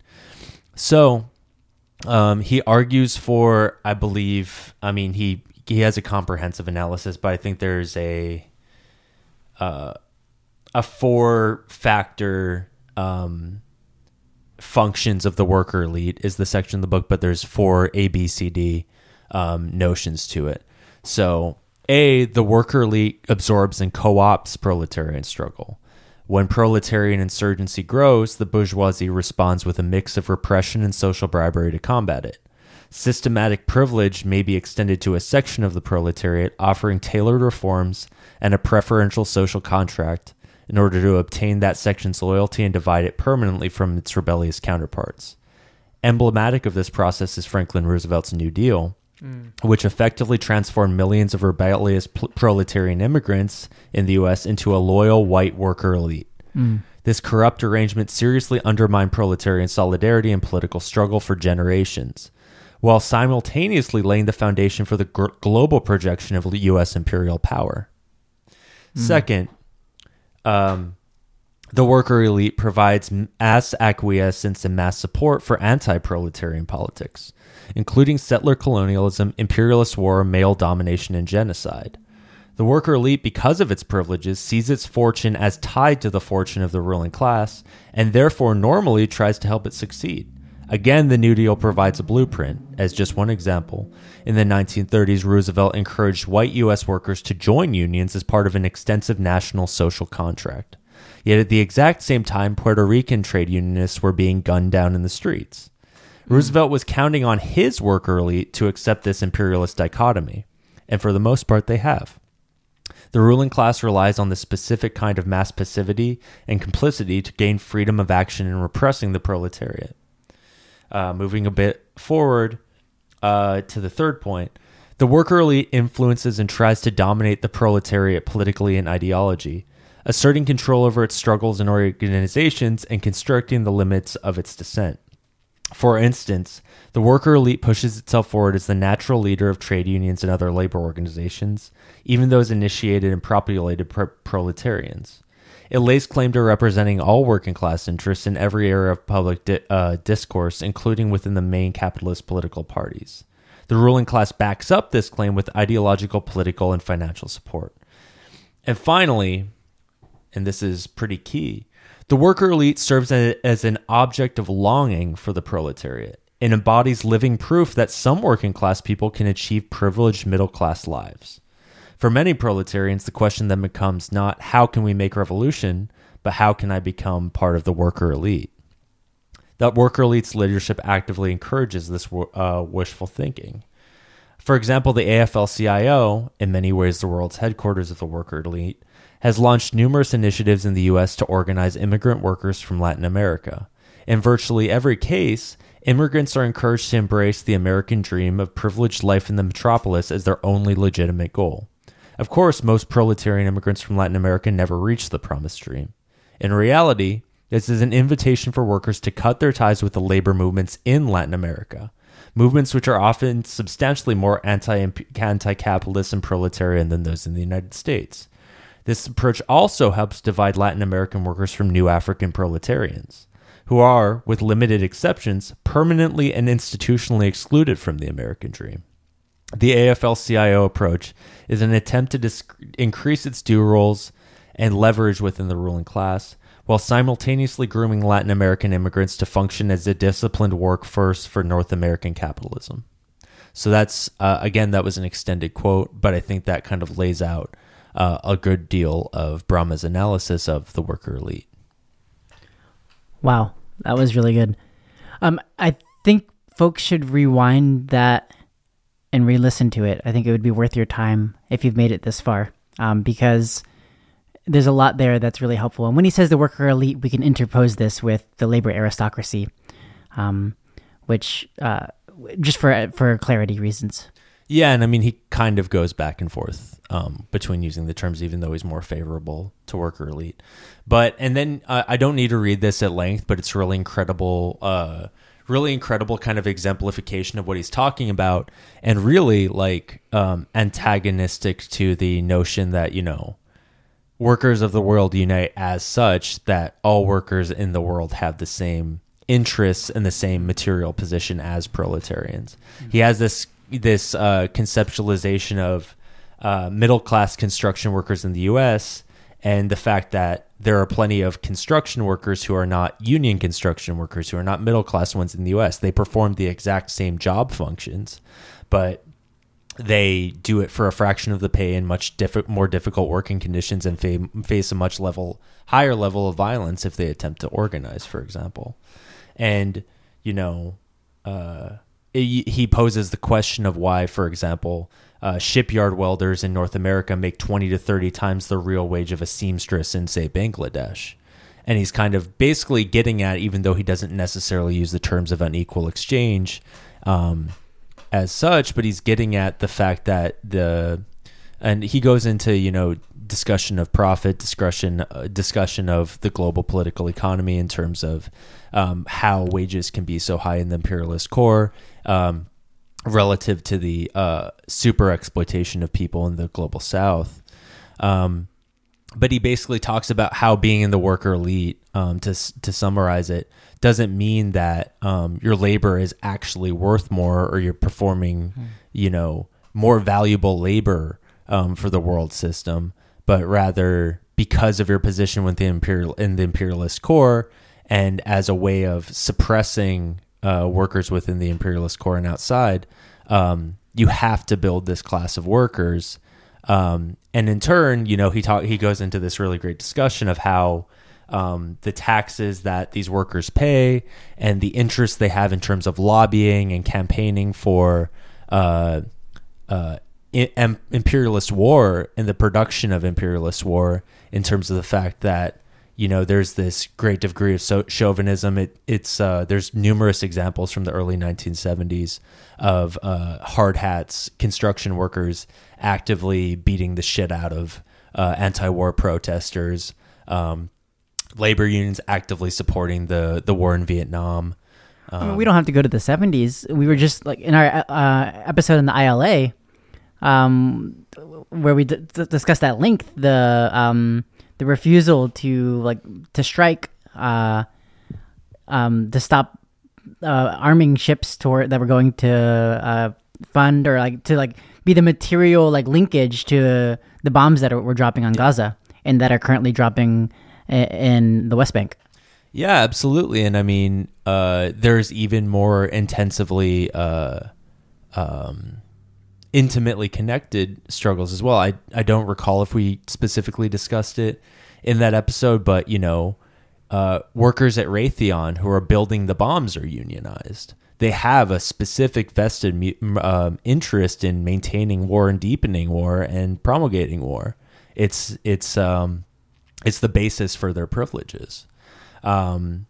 So um, he argues for, I believe, I mean, he, he has a comprehensive analysis, but I think there's a uh, a four factor um, functions of the worker elite is the section of the book, but there's four A, B, C, D um, notions to it. So A, the worker elite absorbs and co-opts proletarian struggle. When proletarian insurgency grows, the bourgeoisie responds with a mix of repression and social bribery to combat it. Systematic privilege may be extended to a section of the proletariat, offering tailored reforms and a preferential social contract in order to obtain that section's loyalty and divide it permanently from its rebellious counterparts. Emblematic of this process is Franklin Roosevelt's New Deal, mm. which effectively transformed millions of rebellious pl- proletarian immigrants in the U S into a loyal white worker elite. Mm. This corrupt arrangement seriously undermined proletarian solidarity and political struggle for generations, while simultaneously laying the foundation for the g- global projection of U S imperial power. Mm. Second, um, the worker elite provides mass acquiescence and mass support for anti-proletarian politics, including settler colonialism, imperialist war, male domination, and genocide. The worker elite, because of its privileges, sees its fortune as tied to the fortune of the ruling class, and therefore normally tries to help it succeed. Again, the New Deal provides a blueprint. As just one example, in the nineteen thirties, Roosevelt encouraged white U S workers to join unions as part of an extensive national social contract. Yet at the exact same time, Puerto Rican trade unionists were being gunned down in the streets. Mm. Roosevelt was counting on his worker elite to accept this imperialist dichotomy, and for the most part, they have. The ruling class relies on the specific kind of mass passivity and complicity to gain freedom of action in repressing the proletariat. Uh, moving a bit forward uh, to the third point, the worker elite influences and tries to dominate the proletariat politically and ideology, asserting control over its struggles and organizations and constructing the limits of its dissent. For instance, the worker elite pushes itself forward as the natural leader of trade unions and other labor organizations, even those initiated and populated pro- proletarians. It lays claim to representing all working class interests in every area of public di- uh, discourse, including within the main capitalist political parties. The ruling class backs up this claim with ideological, political, and financial support. And finally, and this is pretty key, the worker elite serves as an object of longing for the proletariat and embodies living proof that some working class people can achieve privileged middle class lives. For many proletarians, the question then becomes not how can we make revolution, but how can I become part of the worker elite? That worker elite's leadership actively encourages this uh, wishful thinking. For example, the A F L C I O, in many ways the world's headquarters of the worker elite, has launched numerous initiatives in the U S to organize immigrant workers from Latin America. In virtually every case, immigrants are encouraged to embrace the American dream of privileged life in the metropolis as their only legitimate goal. Of course, most proletarian immigrants from Latin America never reach the promised dream. In reality, this is an invitation for workers to cut their ties with the labor movements in Latin America, movements which are often substantially more anti, anti-capitalist and proletarian than those in the United States. This approach also helps divide Latin American workers from new African proletarians, who are, with limited exceptions, permanently and institutionally excluded from the American dream. The A F L C I O approach is an attempt to disc- increase its due roles and leverage within the ruling class, while simultaneously grooming Latin American immigrants to function as a disciplined workforce for North American capitalism. So that's, uh, again, that was an extended quote, but I think that kind of lays out uh, a good deal of Brahma's analysis of the worker elite.
Wow, that was really good. Um, I think folks should rewind that and re-listen to it. I think it would be worth your time if you've made it this far, um, because there's a lot there that's really helpful. And when he says the worker elite, we can interpose this with the labor aristocracy, um, which uh, just for for clarity reasons.
Yeah, and I mean, he kind of goes back and forth um, between using the terms, even though he's more favorable to worker elite. But, and then uh, I don't need to read this at length, but it's really incredible, uh, really incredible kind of exemplification of what he's talking about, and really like um, antagonistic to the notion that, you know, workers of the world unite as such, that all workers in the world have the same interests and the same material position as proletarians. Mm-hmm. He has this this uh, conceptualization of uh, middle-class construction workers in the U S and the fact that there are plenty of construction workers who are not union construction workers, who are not middle-class ones in the U S. They perform the exact same job functions, but they do it for a fraction of the pay in much diff- more difficult working conditions and fa- face a much level higher level of violence if they attempt to organize, for example. And, you know, uh, it, he poses the question of why, for example, uh, shipyard welders in North America make twenty to thirty times the real wage of a seamstress in, say, Bangladesh. And he's kind of basically getting at, even though he doesn't necessarily use the terms of unequal exchange, um, as such, but he's getting at the fact that the, and he goes into, you know, discussion of profit, discussion, uh, discussion of the global political economy in terms of um, how wages can be so high in the imperialist core um, relative to the uh, super exploitation of people in the global South. Um, but he basically talks about how being in the worker elite, um, to to summarize it, doesn't mean that um, your labor is actually worth more or you're performing, mm. you know, more valuable labor um, for the world system, but rather because of your position with the imperial in the imperialist core and as a way of suppressing uh, workers within the imperialist core and outside, um, you have to build this class of workers. Um, and in turn, you know, he talk, he goes into this really great discussion of how Um, the taxes that these workers pay and the interest they have in terms of lobbying and campaigning for uh, uh, in, imperialist war and the production of imperialist war, in terms of the fact that, you know, there's this great degree of so- chauvinism. It, it's uh, there's numerous examples from the early nineteen seventies of uh, hard hats construction workers actively beating the shit out of uh, anti-war protesters. Um, labor unions actively supporting the, the war in Vietnam. Um,
I mean, we don't have to go to the seventies. We were just like in our uh, episode in the I L A, um, where we d- d- discussed at length the um, the refusal to like to strike, uh, um, to stop uh, arming ships toward that were going to uh, fund or like to like be the material like linkage to the bombs that are, were dropping on Gaza and that are currently dropping in the West Bank.
Yeah, absolutely. And I mean, uh, there's even more intensively, uh, um, intimately connected struggles as well. I, I don't recall if we specifically discussed it in that episode, but, you know, uh, workers at Raytheon who are building the bombs are unionized. They have a specific vested uh, interest in maintaining war and deepening war and promulgating war. It's, it's, um, It's the basis for their privileges. Um,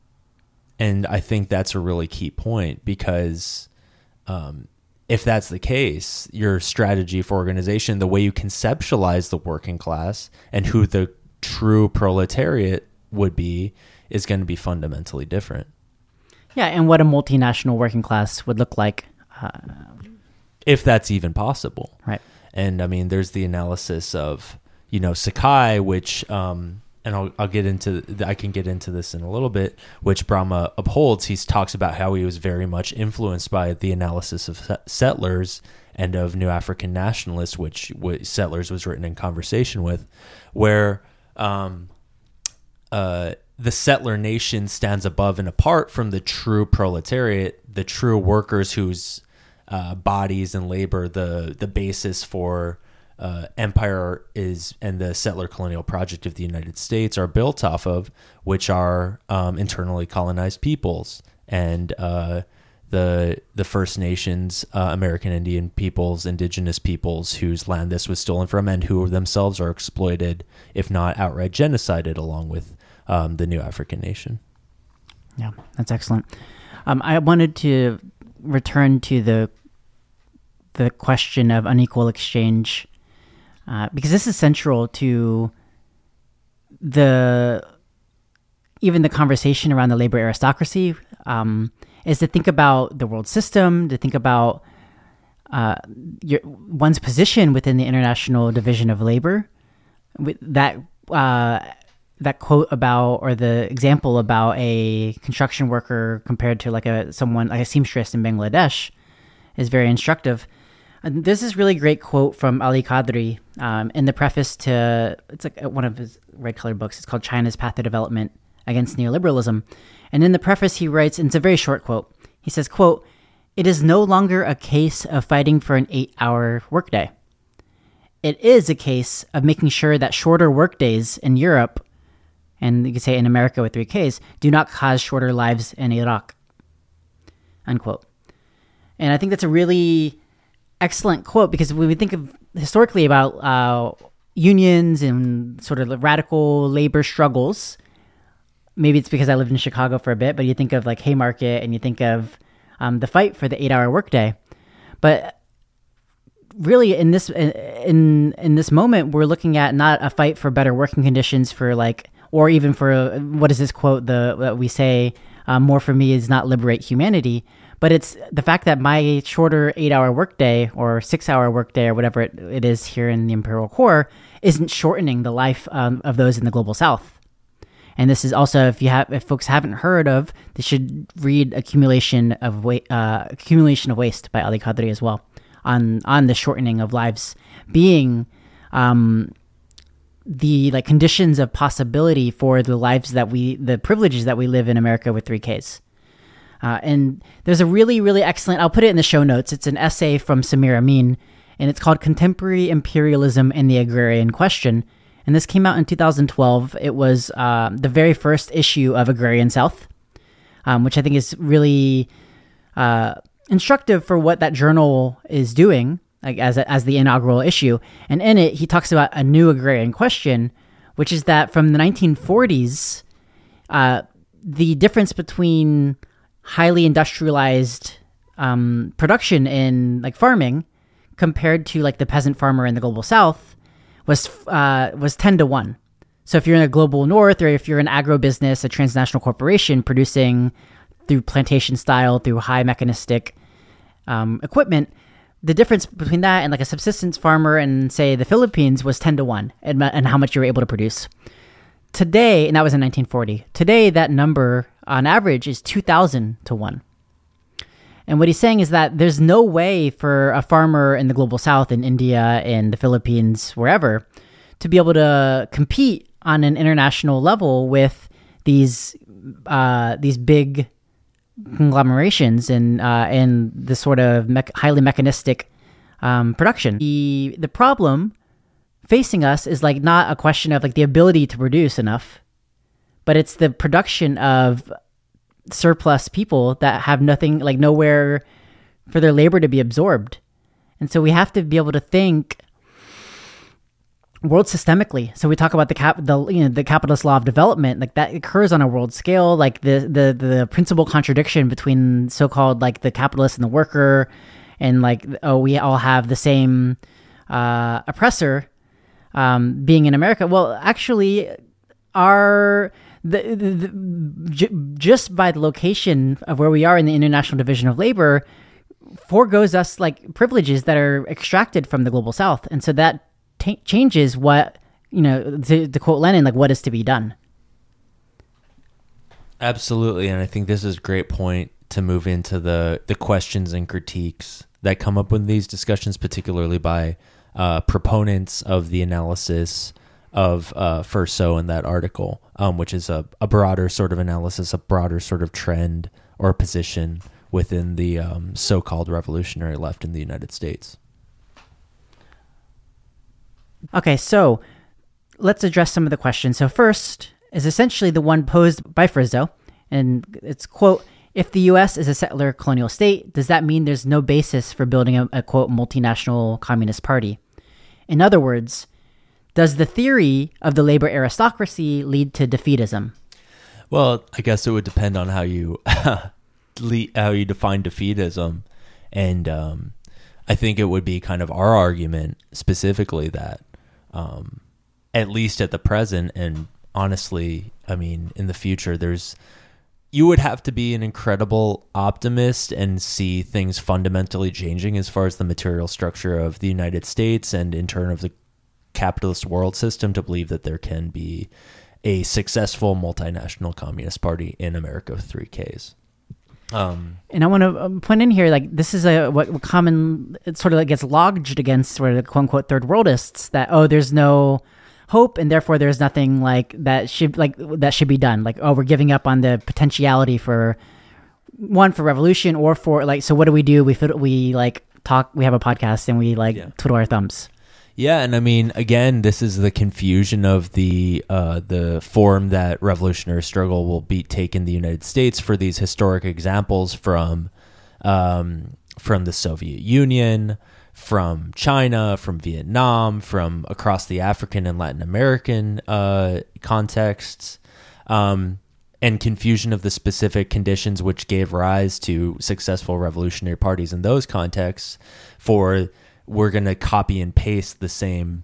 and I think that's a really key point because um, if that's the case, your strategy for organization, the way you conceptualize the working class and who the true proletariat would be is going to be fundamentally different.
Yeah, and what a multinational working class would look like. Uh,
if that's even possible.
Right.
And I mean, there's the analysis of, you know, Sakai, which, um, and I'll, I'll get into, I can get into this in a little bit, which Brahma upholds. He talks about how he was very much influenced by the analysis of settlers and of New African Nationalists, which w- Settlers was written in conversation with, where um, uh, the settler nation stands above and apart from the true proletariat, the true workers whose uh, bodies and labor, the the basis for Uh, empire is and the settler colonial project of the United States are built off of, which are um, internally colonized peoples and uh, the the First Nations, uh, American Indian peoples, indigenous peoples whose land this was stolen from and who themselves are exploited, if not outright genocided, along with um, the new African nation.
Yeah, that's excellent. Um, I wanted to return to the the question of unequal exchange. Uh, because this is central to the even the conversation around the labor aristocracy, um, is to think about the world system, to think about uh, your, one's position within the international division of labor. With that uh, that quote about, or the example about a construction worker compared to like a someone like a seamstress in Bangladesh is very instructive. And there's this really great quote from Ali Qadri um, in the preface to, it's like one of his red-colored books. It's called China's Path to Development Against Neoliberalism. And in the preface he writes, and it's a very short quote, he says, quote, it is no longer a case of fighting for an eight-hour workday. It is a case of making sure that shorter workdays in Europe, and you could say in America with three Ks, do not cause shorter lives in Iraq. Unquote. And I think that's a really excellent quote, because when we think of historically about uh, unions and sort of radical labor struggles, maybe it's because I lived in Chicago for a bit, but you think of like Haymarket and you think of um, the fight for the eight-hour workday. But really, in this in in this moment, we're looking at not a fight for better working conditions for like, or even for what is this quote the that we say, um, more for me is not liberate humanity, but it's the fact that my shorter eight-hour workday or six-hour workday or whatever it, it is here in the imperial core isn't shortening the life um, of those in the global south. And this is also, if you have, if folks haven't heard of, they should read "Accumulation of Wa- uh, Accumulation of Waste" by Ali Qadri as well, on on the shortening of lives being um, the like conditions of possibility for the lives that we, the privileges that we live in America with three Ks. Uh, and there's a really, really excellent, I'll put it in the show notes. It's an essay from Samir Amin, and it's called "Contemporary Imperialism and the Agrarian Question." And this came out in two thousand twelve. It was uh, the very first issue of Agrarian South, um, which I think is really uh, instructive for what that journal is doing, like as a, as the inaugural issue. And in it, he talks about a new agrarian question, which is that from the nineteen forties, uh, the difference between highly industrialized um, production in like farming compared to like the peasant farmer in the global south was uh, was ten to one. So if you're in the global north, or if you're an agribusiness, a transnational corporation producing through plantation style, through high mechanistic um, equipment, the difference between that and like a subsistence farmer in, say, the Philippines was ten to one and, and how much you were able to produce. Today, and that was in nineteen forty, today that number on average is two thousand to one. And what he's saying is that there's no way for a farmer in the global south, in India, in the Philippines, wherever, to be able to compete on an international level with these uh, these big conglomerations and uh, and the sort of me- highly mechanistic um, production. The the problem facing us is like not a question of like the ability to produce enough, but it's the production of surplus people that have nothing, like nowhere for their labor to be absorbed. And so we have to be able to think world systemically. So we talk about the cap, the you know the capitalist law of development, like that occurs on a world scale. Like the the the principal contradiction between so-called like the capitalist and the worker, and like oh we all have the same uh, oppressor um, being in America. Well, actually, our The, the, the, j- just by the location of where we are in the International Division of Labor foregoes us like privileges that are extracted from the global south. And so that t- changes what, you know, to, to quote Lenin, like what is to be done.
Absolutely. And I think this is a great point to move into the, the questions and critiques that come up in these discussions, particularly by uh, proponents of the analysis of uh, Ferso in that article, um, which is a, a broader sort of analysis, a broader sort of trend or position within the um, so-called revolutionary left in the United States.
Okay, so let's address some of the questions. So first is essentially the one posed by Ferso, and it's, quote, "If the U S is a settler colonial state, does that mean there's no basis for building a, a quote, multinational communist party? In other words, does the theory of the labor aristocracy lead to defeatism?"
Well, I guess it would depend on how you how you define defeatism, and um, I think it would be kind of our argument specifically that, um, at least at the present, and honestly, I mean, in the future, there's you would have to be an incredible optimist and see things fundamentally changing as far as the material structure of the United States and in turn of the capitalist world system to believe that there can be a successful multinational communist party in America with three Ks. Um,
and I want to point in here, like this is a what common, it sort of like gets lodged against sort of the quote unquote third worldists that, oh, there's no hope and therefore there's nothing like that should like that should be done. Like, oh, we're giving up on the potentiality for one for revolution or for like, so what do we do? We fit, we like talk, we have a podcast and we like yeah. twiddle our thumbs.
Yeah, and I mean, again, this is the confusion of the uh, the form that revolutionary struggle will be taken in the United States for these historic examples from um, from the Soviet Union, from China, from Vietnam, from across the African and Latin American uh, contexts, um, and confusion of the specific conditions which gave rise to successful revolutionary parties in those contexts. For we're going to copy and paste the same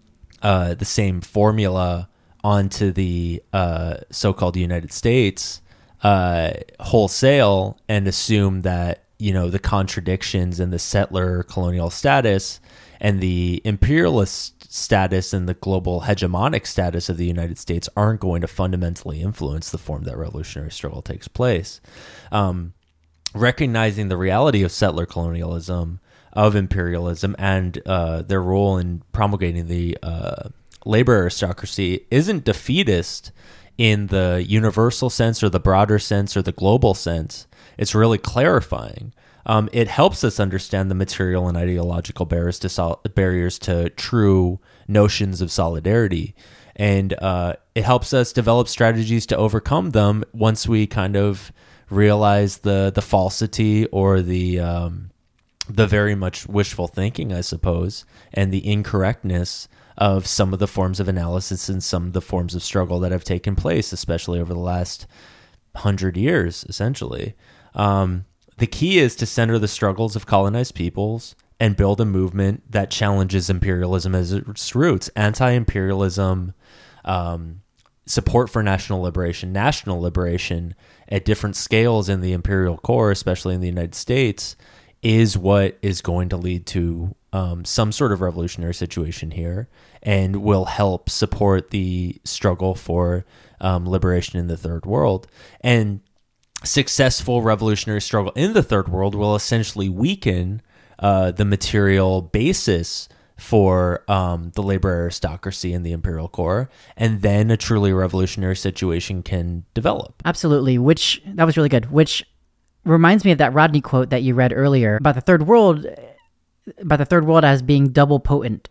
uh, the same formula onto the uh, so-called United States uh, wholesale and assume that, you know, the contradictions in the settler colonial status and the imperialist status and the global hegemonic status of the United States aren't going to fundamentally influence the form that revolutionary struggle takes place. Um, recognizing the reality of settler colonialism, of imperialism, and uh, their role in promulgating the uh, labor aristocracy isn't defeatist in the universal sense or the broader sense or the global sense. It's really clarifying. Um, it helps us understand the material and ideological barriers to sol- barriers to true notions of solidarity. And uh, it helps us develop strategies to overcome them once we kind of realize the, the falsity or the... Um, the very much wishful thinking, I suppose, and the incorrectness of some of the forms of analysis and some of the forms of struggle that have taken place, especially over the last hundred years, essentially. Um, the key is to center the struggles of colonized peoples and build a movement that challenges imperialism as its roots. Anti-imperialism, um, support for national liberation, national liberation at different scales in the imperial core, especially in the United States, is what is going to lead to um, some sort of revolutionary situation here and will help support the struggle for um, liberation in the third world. And successful revolutionary struggle in the third world will essentially weaken uh, the material basis for um, the labor aristocracy and the imperial core, and then a truly revolutionary situation can develop.
Absolutely, which, that was really good, which reminds me of that Rodney quote that you read earlier about the third world, about the third world as being double potent.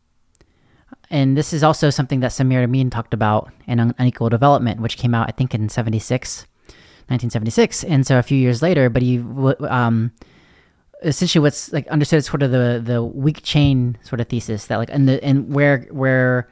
And this is also something that Samir Amin talked about in Unequal Development, which came out, I think, in seventy-six, nineteen seventy-six. And so a few years later, but he, um, essentially what's like understood as sort of the, the weak chain sort of thesis that like, and the, and where, where,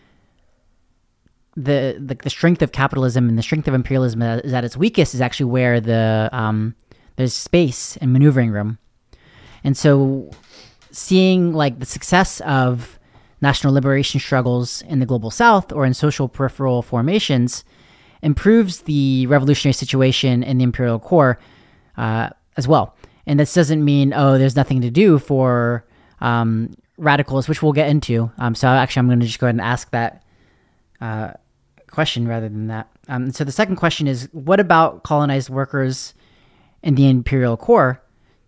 The, the the strength of capitalism and the strength of imperialism is at its weakest is actually where the um, there's space and maneuvering room. And so seeing like the success of national liberation struggles in the global south or in social peripheral formations improves the revolutionary situation in the imperial core uh, as well. And this doesn't mean, oh, there's nothing to do for um, radicals, which we'll get into. Um, so actually I'm going to just go ahead and ask that uh, question rather than that. Um, so the second question is, what about colonized workers in the imperial core?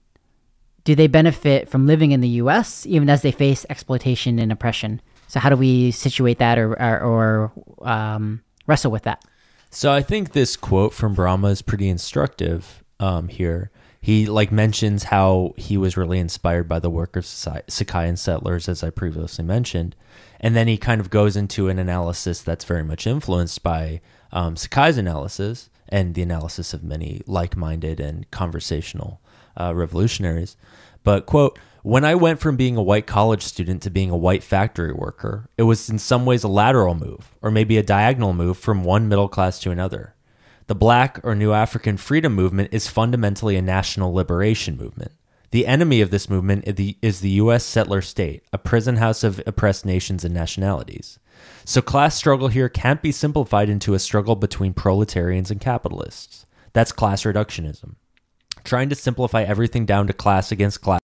Do they benefit from living in the U S even as they face exploitation and oppression? So how do we situate that or or, or um, wrestle with that?
So I think this quote from Brahma is pretty instructive um, here. He like mentions how he was really inspired by the work of Sakayan settlers, as I previously mentioned. And then he kind of goes into an analysis that's very much influenced by um, Sakai's analysis and the analysis of many like-minded and conversational uh, revolutionaries. But, quote, when I went from being a white college student to being a white factory worker, it was in some ways a lateral move, or maybe a diagonal move from one middle class to another. The Black or New African Freedom Movement is fundamentally a national liberation movement. The enemy of this movement is the U S settler state, a prison house of oppressed nations and nationalities. So class struggle here can't be simplified into a struggle between proletarians and capitalists. That's class reductionism. Trying to simplify everything down to class against class,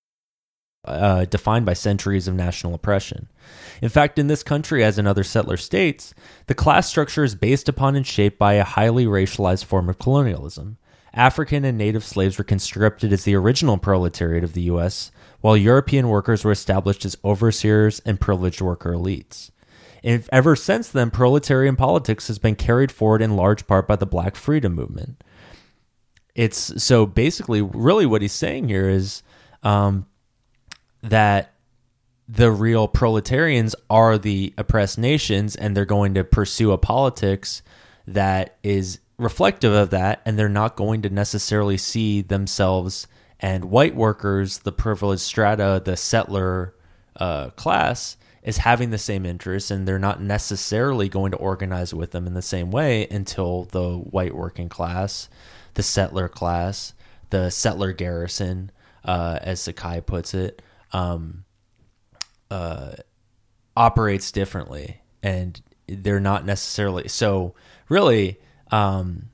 uh, defined by centuries of national oppression. In fact, in this country, as in other settler states, the class structure is based upon and shaped by a highly racialized form of colonialism. African and native slaves were conscripted as the original proletariat of the U S, while European workers were established as overseers and privileged worker elites. And ever since then, proletarian politics has been carried forward in large part by the Black freedom movement. it's so basically really what he's saying here is um, that the real proletarians are the oppressed nations, and they're going to pursue a politics that is reflective of that, and they're not going to necessarily see themselves and white workers, the privileged strata, the settler uh, class, as having the same interests, and they're not necessarily going to organize with them in the same way until the white working class, the settler class, the settler garrison, uh, as Sakai puts it, um, uh, operates differently, and they're not necessarily so. Really, um,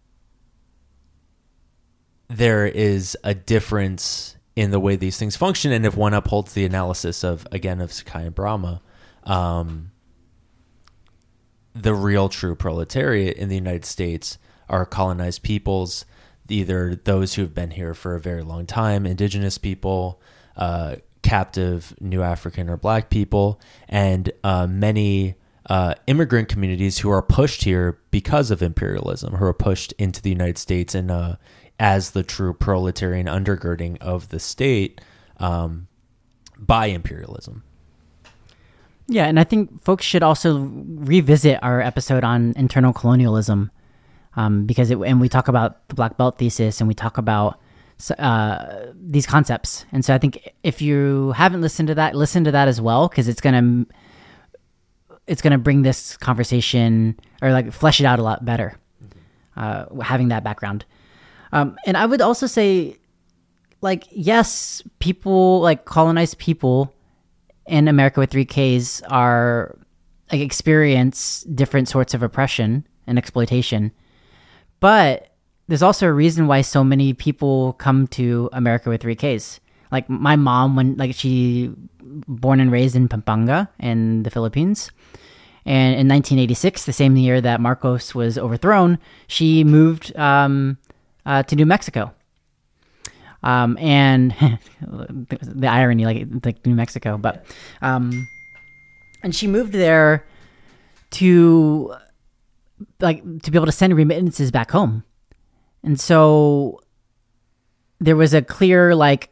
there is a difference in the way these things function, and if one upholds the analysis of again of Sakai and Brahma, um, the real true proletariat in the United States are colonized peoples, either those who have been here for a very long time, indigenous people, uh, captive New African or Black people, and uh, many uh, immigrant communities who are pushed here because of imperialism, who are pushed into the United States and uh, as the true proletarian undergirding of the state um, by imperialism.
Yeah, and I think folks should also revisit our episode on internal colonialism, um, because it, and we talk about the Black Belt thesis, and we talk about uh, these concepts. And so I think if you haven't listened to that, listen to that as well, because it's gonna it's gonna bring this conversation or like flesh it out a lot better, uh, having that background. Um, and I would also say, like, yes, people like colonized people in America with three Ks are like experience different sorts of oppression and exploitation, but there's also a reason why so many people come to America with three Ks. Like my mom, when like she born and raised in Pampanga in the Philippines, and in nineteen eighty-six, the same year that Marcos was overthrown, she moved um, uh, to New Mexico. Um, and the irony, like, like New Mexico, but, um, and she moved there to, like, to be able to send remittances back home. And so there was a clear, like,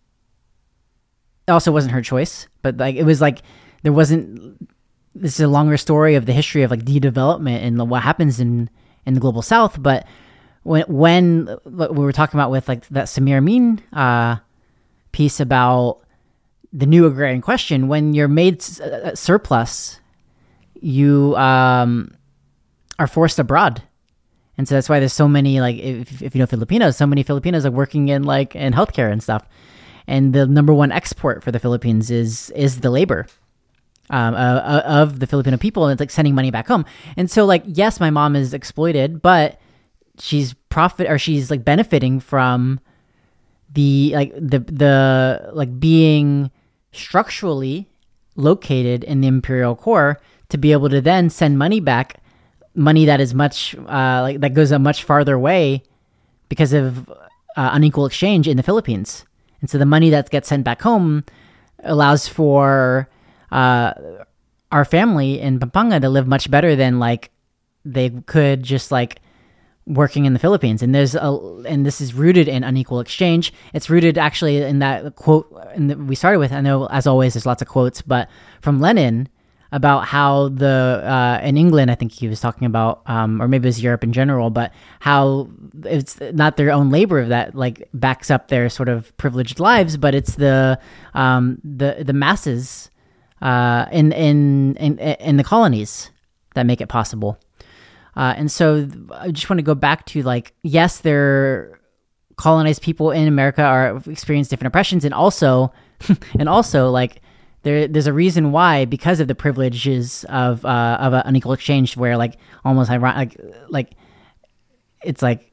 it also wasn't her choice, but like, it was like, there wasn't, this is a longer story of the history of like de-development and what happens in, in the global South. But When, when we were talking about with like that Samir Amin uh, piece about the new agrarian question, when you're made surplus, you um, are forced abroad. And so that's why there's so many, like, if, if you know Filipinos, so many Filipinos are working in like in healthcare and stuff. And the number one export for the Philippines is is the labor um, uh, of the Filipino people. And it's like sending money back home. And so like, yes, my mom is exploited, but she's profit or she's like benefiting from the like the the like being structurally located in the imperial core to be able to then send money back, money that is much uh like that goes a much farther way because of uh, unequal exchange in the Philippines. And so the money that gets sent back home allows for uh our family in Pampanga to live much better than like they could just like working in the Philippines. And there's a, and this is rooted in unequal exchange. It's rooted actually in that quote in the, we started with. I know, as always, there's lots of quotes, but from Lenin about how the uh, in England, I think he was talking about, um, or maybe it was Europe in general, but how it's not their own labor that like backs up their sort of privileged lives, but it's the um, the the masses uh, in, in in in the colonies that make it possible. Uh, and so I just want to go back to like, yes, there colonized people in America are experience different oppressions, and also, and also like there there's a reason why, because of the privileges of uh, of an unequal exchange, where like almost like like it's like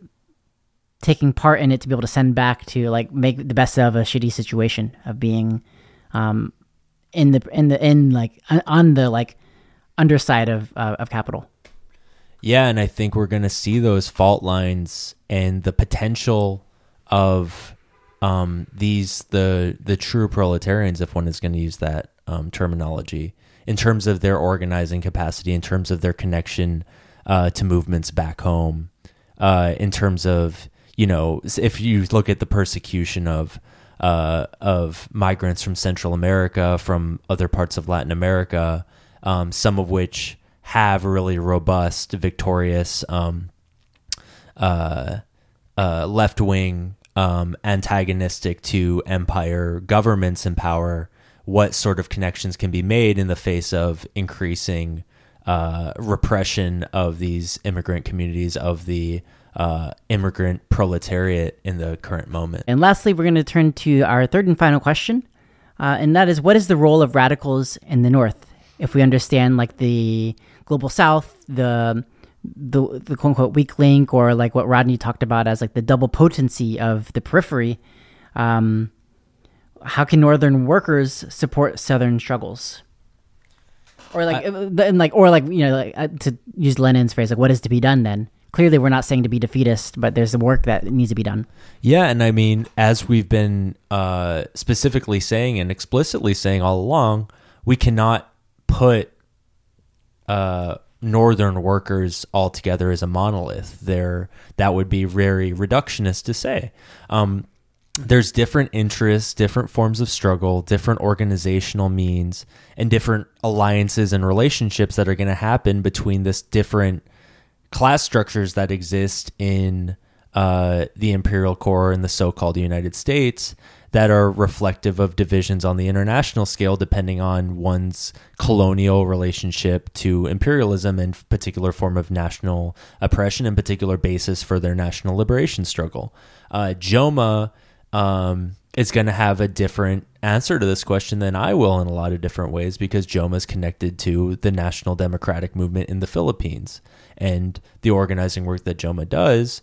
taking part in it to be able to send back to like make the best of a shitty situation of being um in the in the in like on the like underside of uh, of capital.
Yeah, and I think we're going to see those fault lines and the potential of um, these, the the true proletarians, if one is going to use that um, terminology, in terms of their organizing capacity, in terms of their connection uh, to movements back home, uh, in terms of, you know, if you look at the persecution of uh, of migrants from Central America, from other parts of Latin America, um, some of which have really robust, victorious, um, uh, uh, left-wing, um, antagonistic to empire governments in power, what sort of connections can be made in the face of increasing uh, repression of these immigrant communities, of the uh, immigrant proletariat in the current moment.
And lastly, we're going to turn to our third and final question, uh, and that is, what is the role of radicals in the North? If we understand like the global South, the the the quote unquote weak link, or like what Rodney talked about as like the double potency of the periphery, um, how can Northern workers support Southern struggles? Or like, uh, and like, or like, you know, like, uh, to use Lenin's phrase, like, what is to be done then? Clearly, we're not saying to be defeatist, but there's the work that needs to be done.
Yeah, and I mean, as we've been uh, specifically saying and explicitly saying all along, we cannot put uh, Northern workers all together as a monolith. There, that would be very reductionist to say. Um, there's different interests, different forms of struggle, different organizational means, and different alliances and relationships that are going to happen between this different class structures that exist in uh, the imperial core and the so-called United States, that are reflective of divisions on the international scale, depending on one's colonial relationship to imperialism and particular form of national oppression and particular basis for their national liberation struggle. Uh, JOMA um, is going to have a different answer to this question than I will in a lot of different ways, because JOMA is connected to the National Democratic Movement in the Philippines, and the organizing work that JOMA does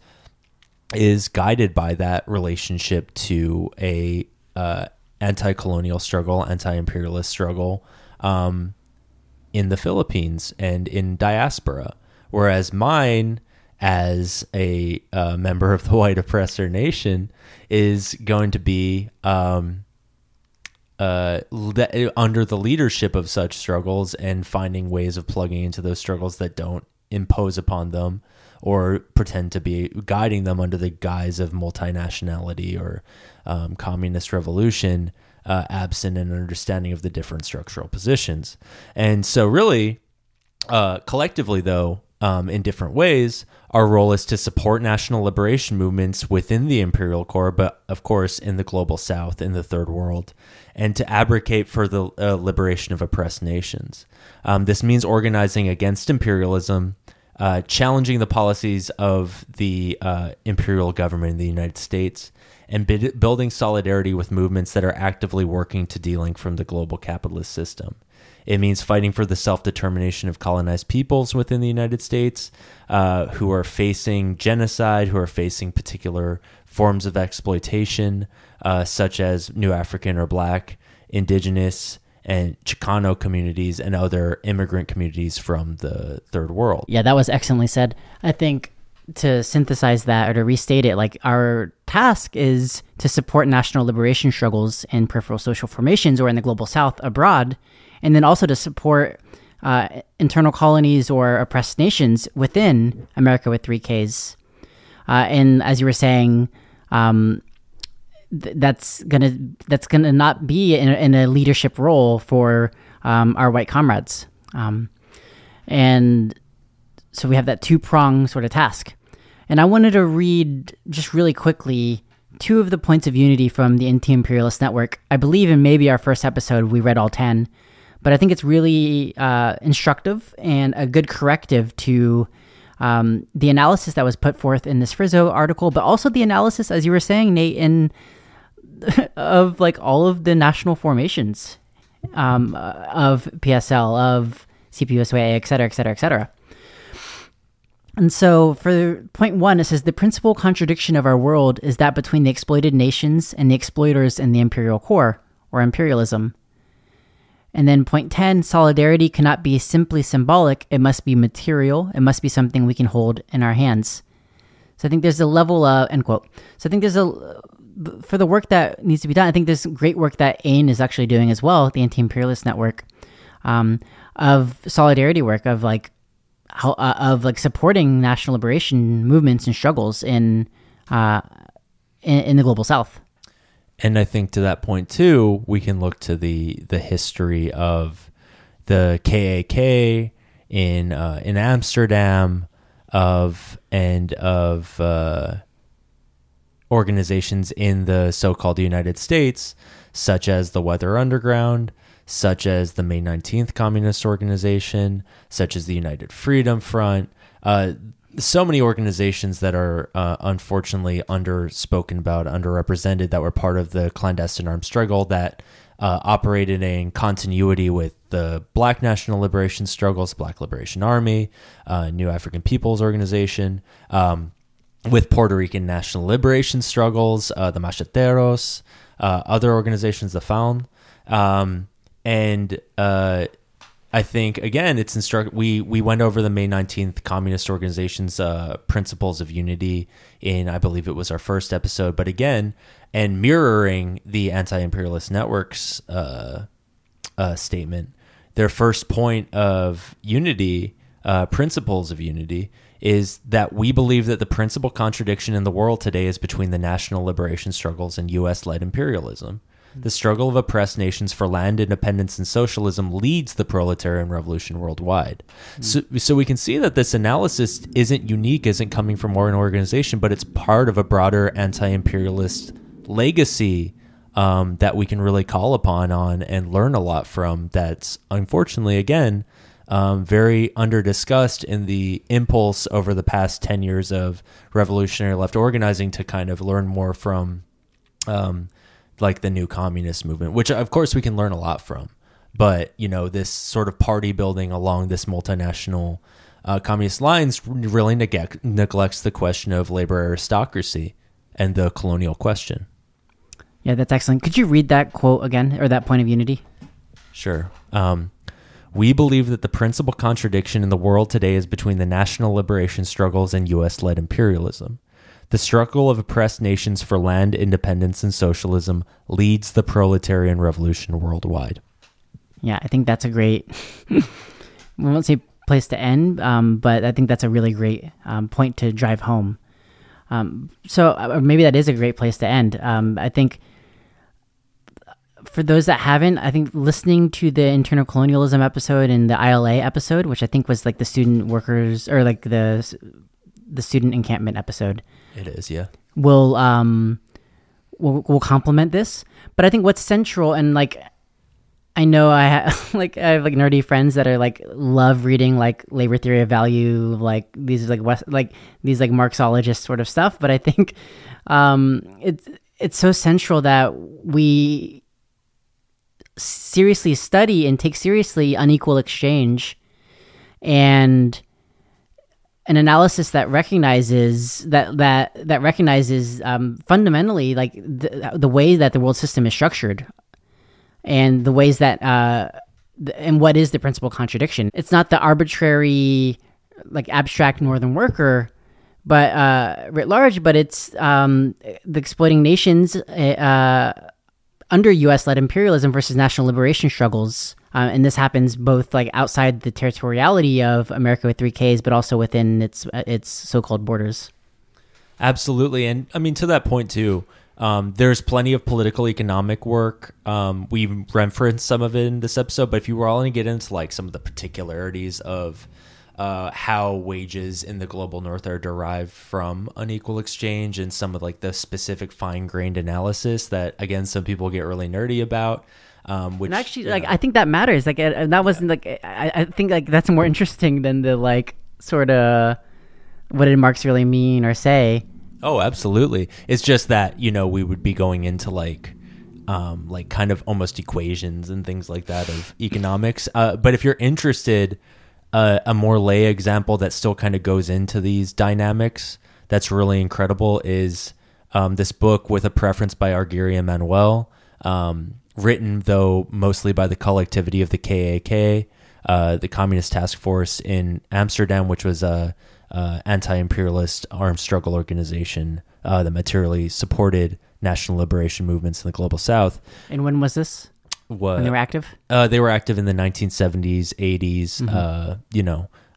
is guided by that relationship to a uh, anti-colonial struggle, anti-imperialist struggle um, in the Philippines and in diaspora. Whereas mine, as a uh, member of the white oppressor nation, is going to be um, uh, le- under the leadership of such struggles and finding ways of plugging into those struggles that don't impose upon them or pretend to be guiding them under the guise of multinationality or um, communist revolution, uh, absent an understanding of the different structural positions. And so really, uh, collectively though, um, in different ways, our role is to support national liberation movements within the imperial core, but of course in the global South, in the third world, and to advocate for the uh, liberation of oppressed nations. Um, this means organizing against imperialism, Uh, challenging the policies of the uh, imperial government in the United States, and bid- building solidarity with movements that are actively working to de-link from the global capitalist system. It means fighting for the self-determination of colonized peoples within the United States uh, who are facing genocide, who are facing particular forms of exploitation, uh, such as New African or Black, Indigenous, and Chicano communities and other immigrant communities from the third world.
Yeah, that was excellently said. I think to synthesize that or to restate it, like our task is to support national liberation struggles in peripheral social formations or in the global South abroad, and then also to support uh, internal colonies or oppressed nations within America with three Ks. Uh, and as you were saying, um, that's gonna that's gonna not be in a, in a leadership role for um, our white comrades, um, and so we have that two prong sort of task. And I wanted to read just really quickly two of the points of unity from the Anti-Imperialist Network. I believe in maybe our first episode we read all ten, but I think it's really uh, instructive and a good corrective to um, the analysis that was put forth in this Frizzo article, but also the analysis, as you were saying, Nate, in of like all of the national formations um, of P S L, of C P U S A, et cetera, et cetera, et cetera. And so for point one, it says the principal contradiction of our world is that between the exploited nations and the exploiters in the imperial core, or imperialism. And then point ten, solidarity cannot be simply symbolic. It must be material. It must be something we can hold in our hands. So I think there's a level of, end quote. So I think there's a, for the work that needs to be done, I think there's great work that A I N is actually doing as well, the Anti-Imperialist Network, um, of solidarity work, of like, how, uh, of like supporting national liberation movements and struggles in uh, in, in the global South.
And I think to that point too, we can look to the the history of the K A K in uh, in Amsterdam, of and of uh, organizations in the so-called United States, such as the Weather Underground, such as the May nineteenth Communist Organization, such as the United Freedom Front. Uh, so many organizations that are uh, unfortunately underspoken about, underrepresented, that were part of the clandestine armed struggle that uh, operated in continuity with the Black National Liberation Struggles, Black Liberation Army, uh, New African Peoples Organization, um, with Puerto Rican National Liberation Struggles, uh, the Macheteros, uh, other organizations, the F A L N. Um, and uh, I think, again, it's instruct. We we went over the May nineteenth Communist Organization's uh, principles of unity in, I believe it was our first episode. But again, and mirroring the Anti-Imperialist Network's uh, uh, statement, their first point of unity, uh, principles of unity, is that we believe that the principal contradiction in the world today is between the national liberation struggles and U S-led imperialism. The struggle of oppressed nations for land, independence, and socialism leads the proletarian revolution worldwide. Mm. So, so we can see that this analysis isn't unique, isn't coming from one organization, but it's part of a broader anti-imperialist legacy um, that we can really call upon on and learn a lot from. That's unfortunately, again, um, very under-discussed in the impulse over the past ten years of revolutionary left organizing to kind of learn more from um, like the new communist movement, which of course we can learn a lot from. But, you know, this sort of party building along this multinational uh, communist lines really neg- neglects the question of labor aristocracy and the colonial question.
Yeah, that's excellent. Could you read that quote again, or that point of unity?
Sure. Um, we believe that the principal contradiction in the world today is between the national liberation struggles and U S-led imperialism. The struggle of oppressed nations for land, independence, and socialism leads the proletarian revolution worldwide.
Yeah, I think that's a great, we won't say place to end, um, but I think that's a really great um, point to drive home. Um, so or maybe that is a great place to end. Um, I think for those that haven't, I think listening to the internal colonialism episode and the I L A episode, which I think was like the student workers or like the the student encampment episode.
It is, yeah.
Will um will will complement this, but I think what's central, and like I know I have like I have like nerdy friends that are like love reading like labor theory of value, like these like West like these like Marxologist sort of stuff. But I think um it's it's so central that we seriously study and take seriously unequal exchange and an analysis that recognizes that that that recognizes um, fundamentally like the, the way that the world system is structured and the ways that uh, th- and what is the principal contradiction. It's not the arbitrary like abstract northern worker but uh, writ large, but it's um, the exploiting nations uh, under U S-led imperialism versus national liberation struggles. Uh, and this happens both like outside the territoriality of America with three Ks, but also within its uh, its so-called borders.
Absolutely. And I mean, to that point too, um, there's plenty of political economic work. Um, we referenced some of it in this episode, but if you were all going to get into like some of the particularities of uh, how wages in the global north are derived from unequal exchange and some of like the specific fine-grained analysis that, again, some people get really nerdy about. Um, which
and actually,
you
like
know,
I think that matters. Like, and that wasn't like I, I think like that's more interesting than the like sort of what did Marx really mean or say.
Oh, absolutely. It's just that, you know, we would be going into like, um, like kind of almost equations and things like that of economics. Uh, but if you're interested, uh, a more lay example that still kind of goes into these dynamics that's really incredible is um, this book With a Preference by Arguri Emmanuel. Um, written, though, mostly by the collectivity of the K A K, uh, the Communist Task Force in Amsterdam, which was a, a anti-imperialist armed struggle organization uh, that materially supported national liberation movements in the global South.
And when was this?
What,
when they were active?
Uh, they were active in the nineteen seventies, eighties, mm-hmm. uh, you know,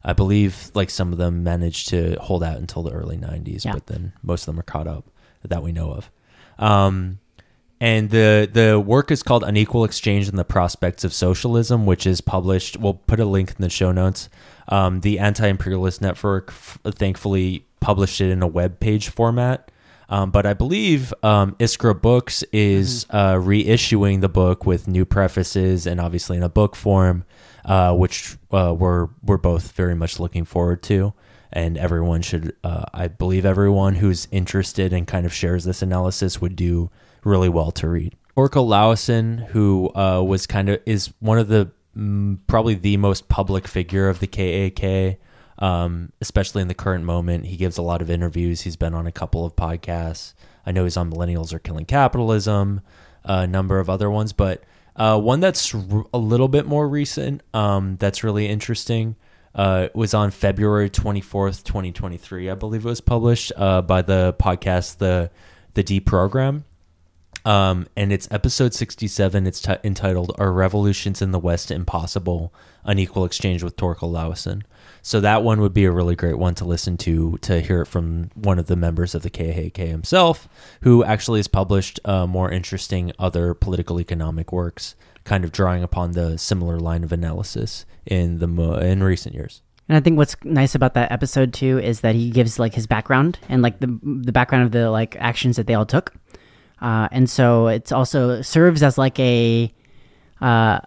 I believe like some of them managed to hold out until the early nineties,
Yeah.
but then most of them are caught up that we know of. Um, and the the work is called Unequal Exchange and the Prospects of Socialism, which is published. We'll put a link in the show notes. Um, the Anti-Imperialist Network f- thankfully published it in a web page format. Um, but I believe um, Iskra Books is mm-hmm. uh, reissuing the book with new prefaces and obviously in a book form, uh, which uh, we're we're both very much looking forward to. And everyone should, uh, I believe, everyone who's interested and kind of shares this analysis would do really well to read. Torkel Lauesen, who uh, was kind of is one of the mm, probably the most public figure of the K A K. Um, especially in the current moment. He gives a lot of interviews. He's been on a couple of podcasts. I know he's on Millennials Are Killing Capitalism, a number of other ones, but uh, one that's r- a little bit more recent um, that's really interesting uh, was on February twenty-fourth, twenty twenty-three, I believe it was published uh, by the podcast, The the Deprogram. Um, and it's episode sixty-seven. It's t- entitled Are Revolutions in the West Impossible? Unequal Exchange with Torkel Lauesen. So that one would be a really great one to listen to, to hear it from one of the members of the K A K himself, who actually has published uh, more interesting other political economic works, kind of drawing upon the similar line of analysis in the mo- in recent years.
And I think what's nice about that episode too is that he gives like his background and like the the background of the like actions that they all took, uh, and so it's also serves as like a. Uh,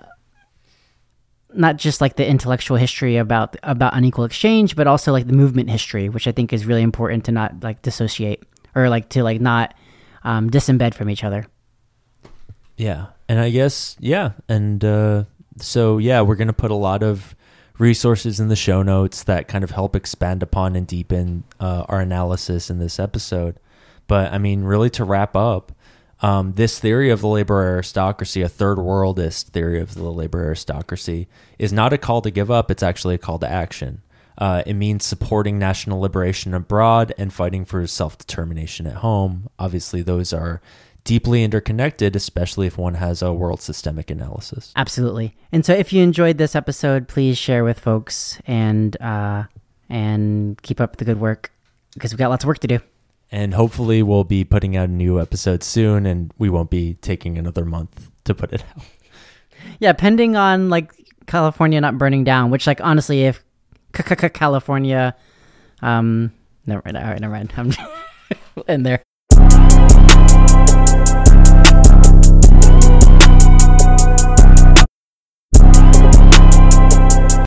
not just like the intellectual history about about unequal exchange, but also like the movement history, which I think is really important to not like dissociate or like to like not um, disembed from each other.
Yeah. And I guess, yeah. And uh, so, yeah, we're going to put a lot of resources in the show notes that kind of help expand upon and deepen uh, our analysis in this episode. But I mean, really to wrap up, Um, this theory of the labor aristocracy, a third worldist theory of the labor aristocracy, is not a call to give up. It's actually a call to action. Uh, it means supporting national liberation abroad and fighting for self-determination at home. Obviously, those are deeply interconnected, especially if one has a world systemic analysis.
Absolutely. And so if you enjoyed this episode, please share with folks and uh, and keep up the good work because we've got lots of work to do.
And hopefully we'll be putting out a new episode soon, and we won't be taking another month to put it out.
Yeah, pending on like California not burning down, which like honestly, if California, um, never mind, all right, never mind, I'm in there.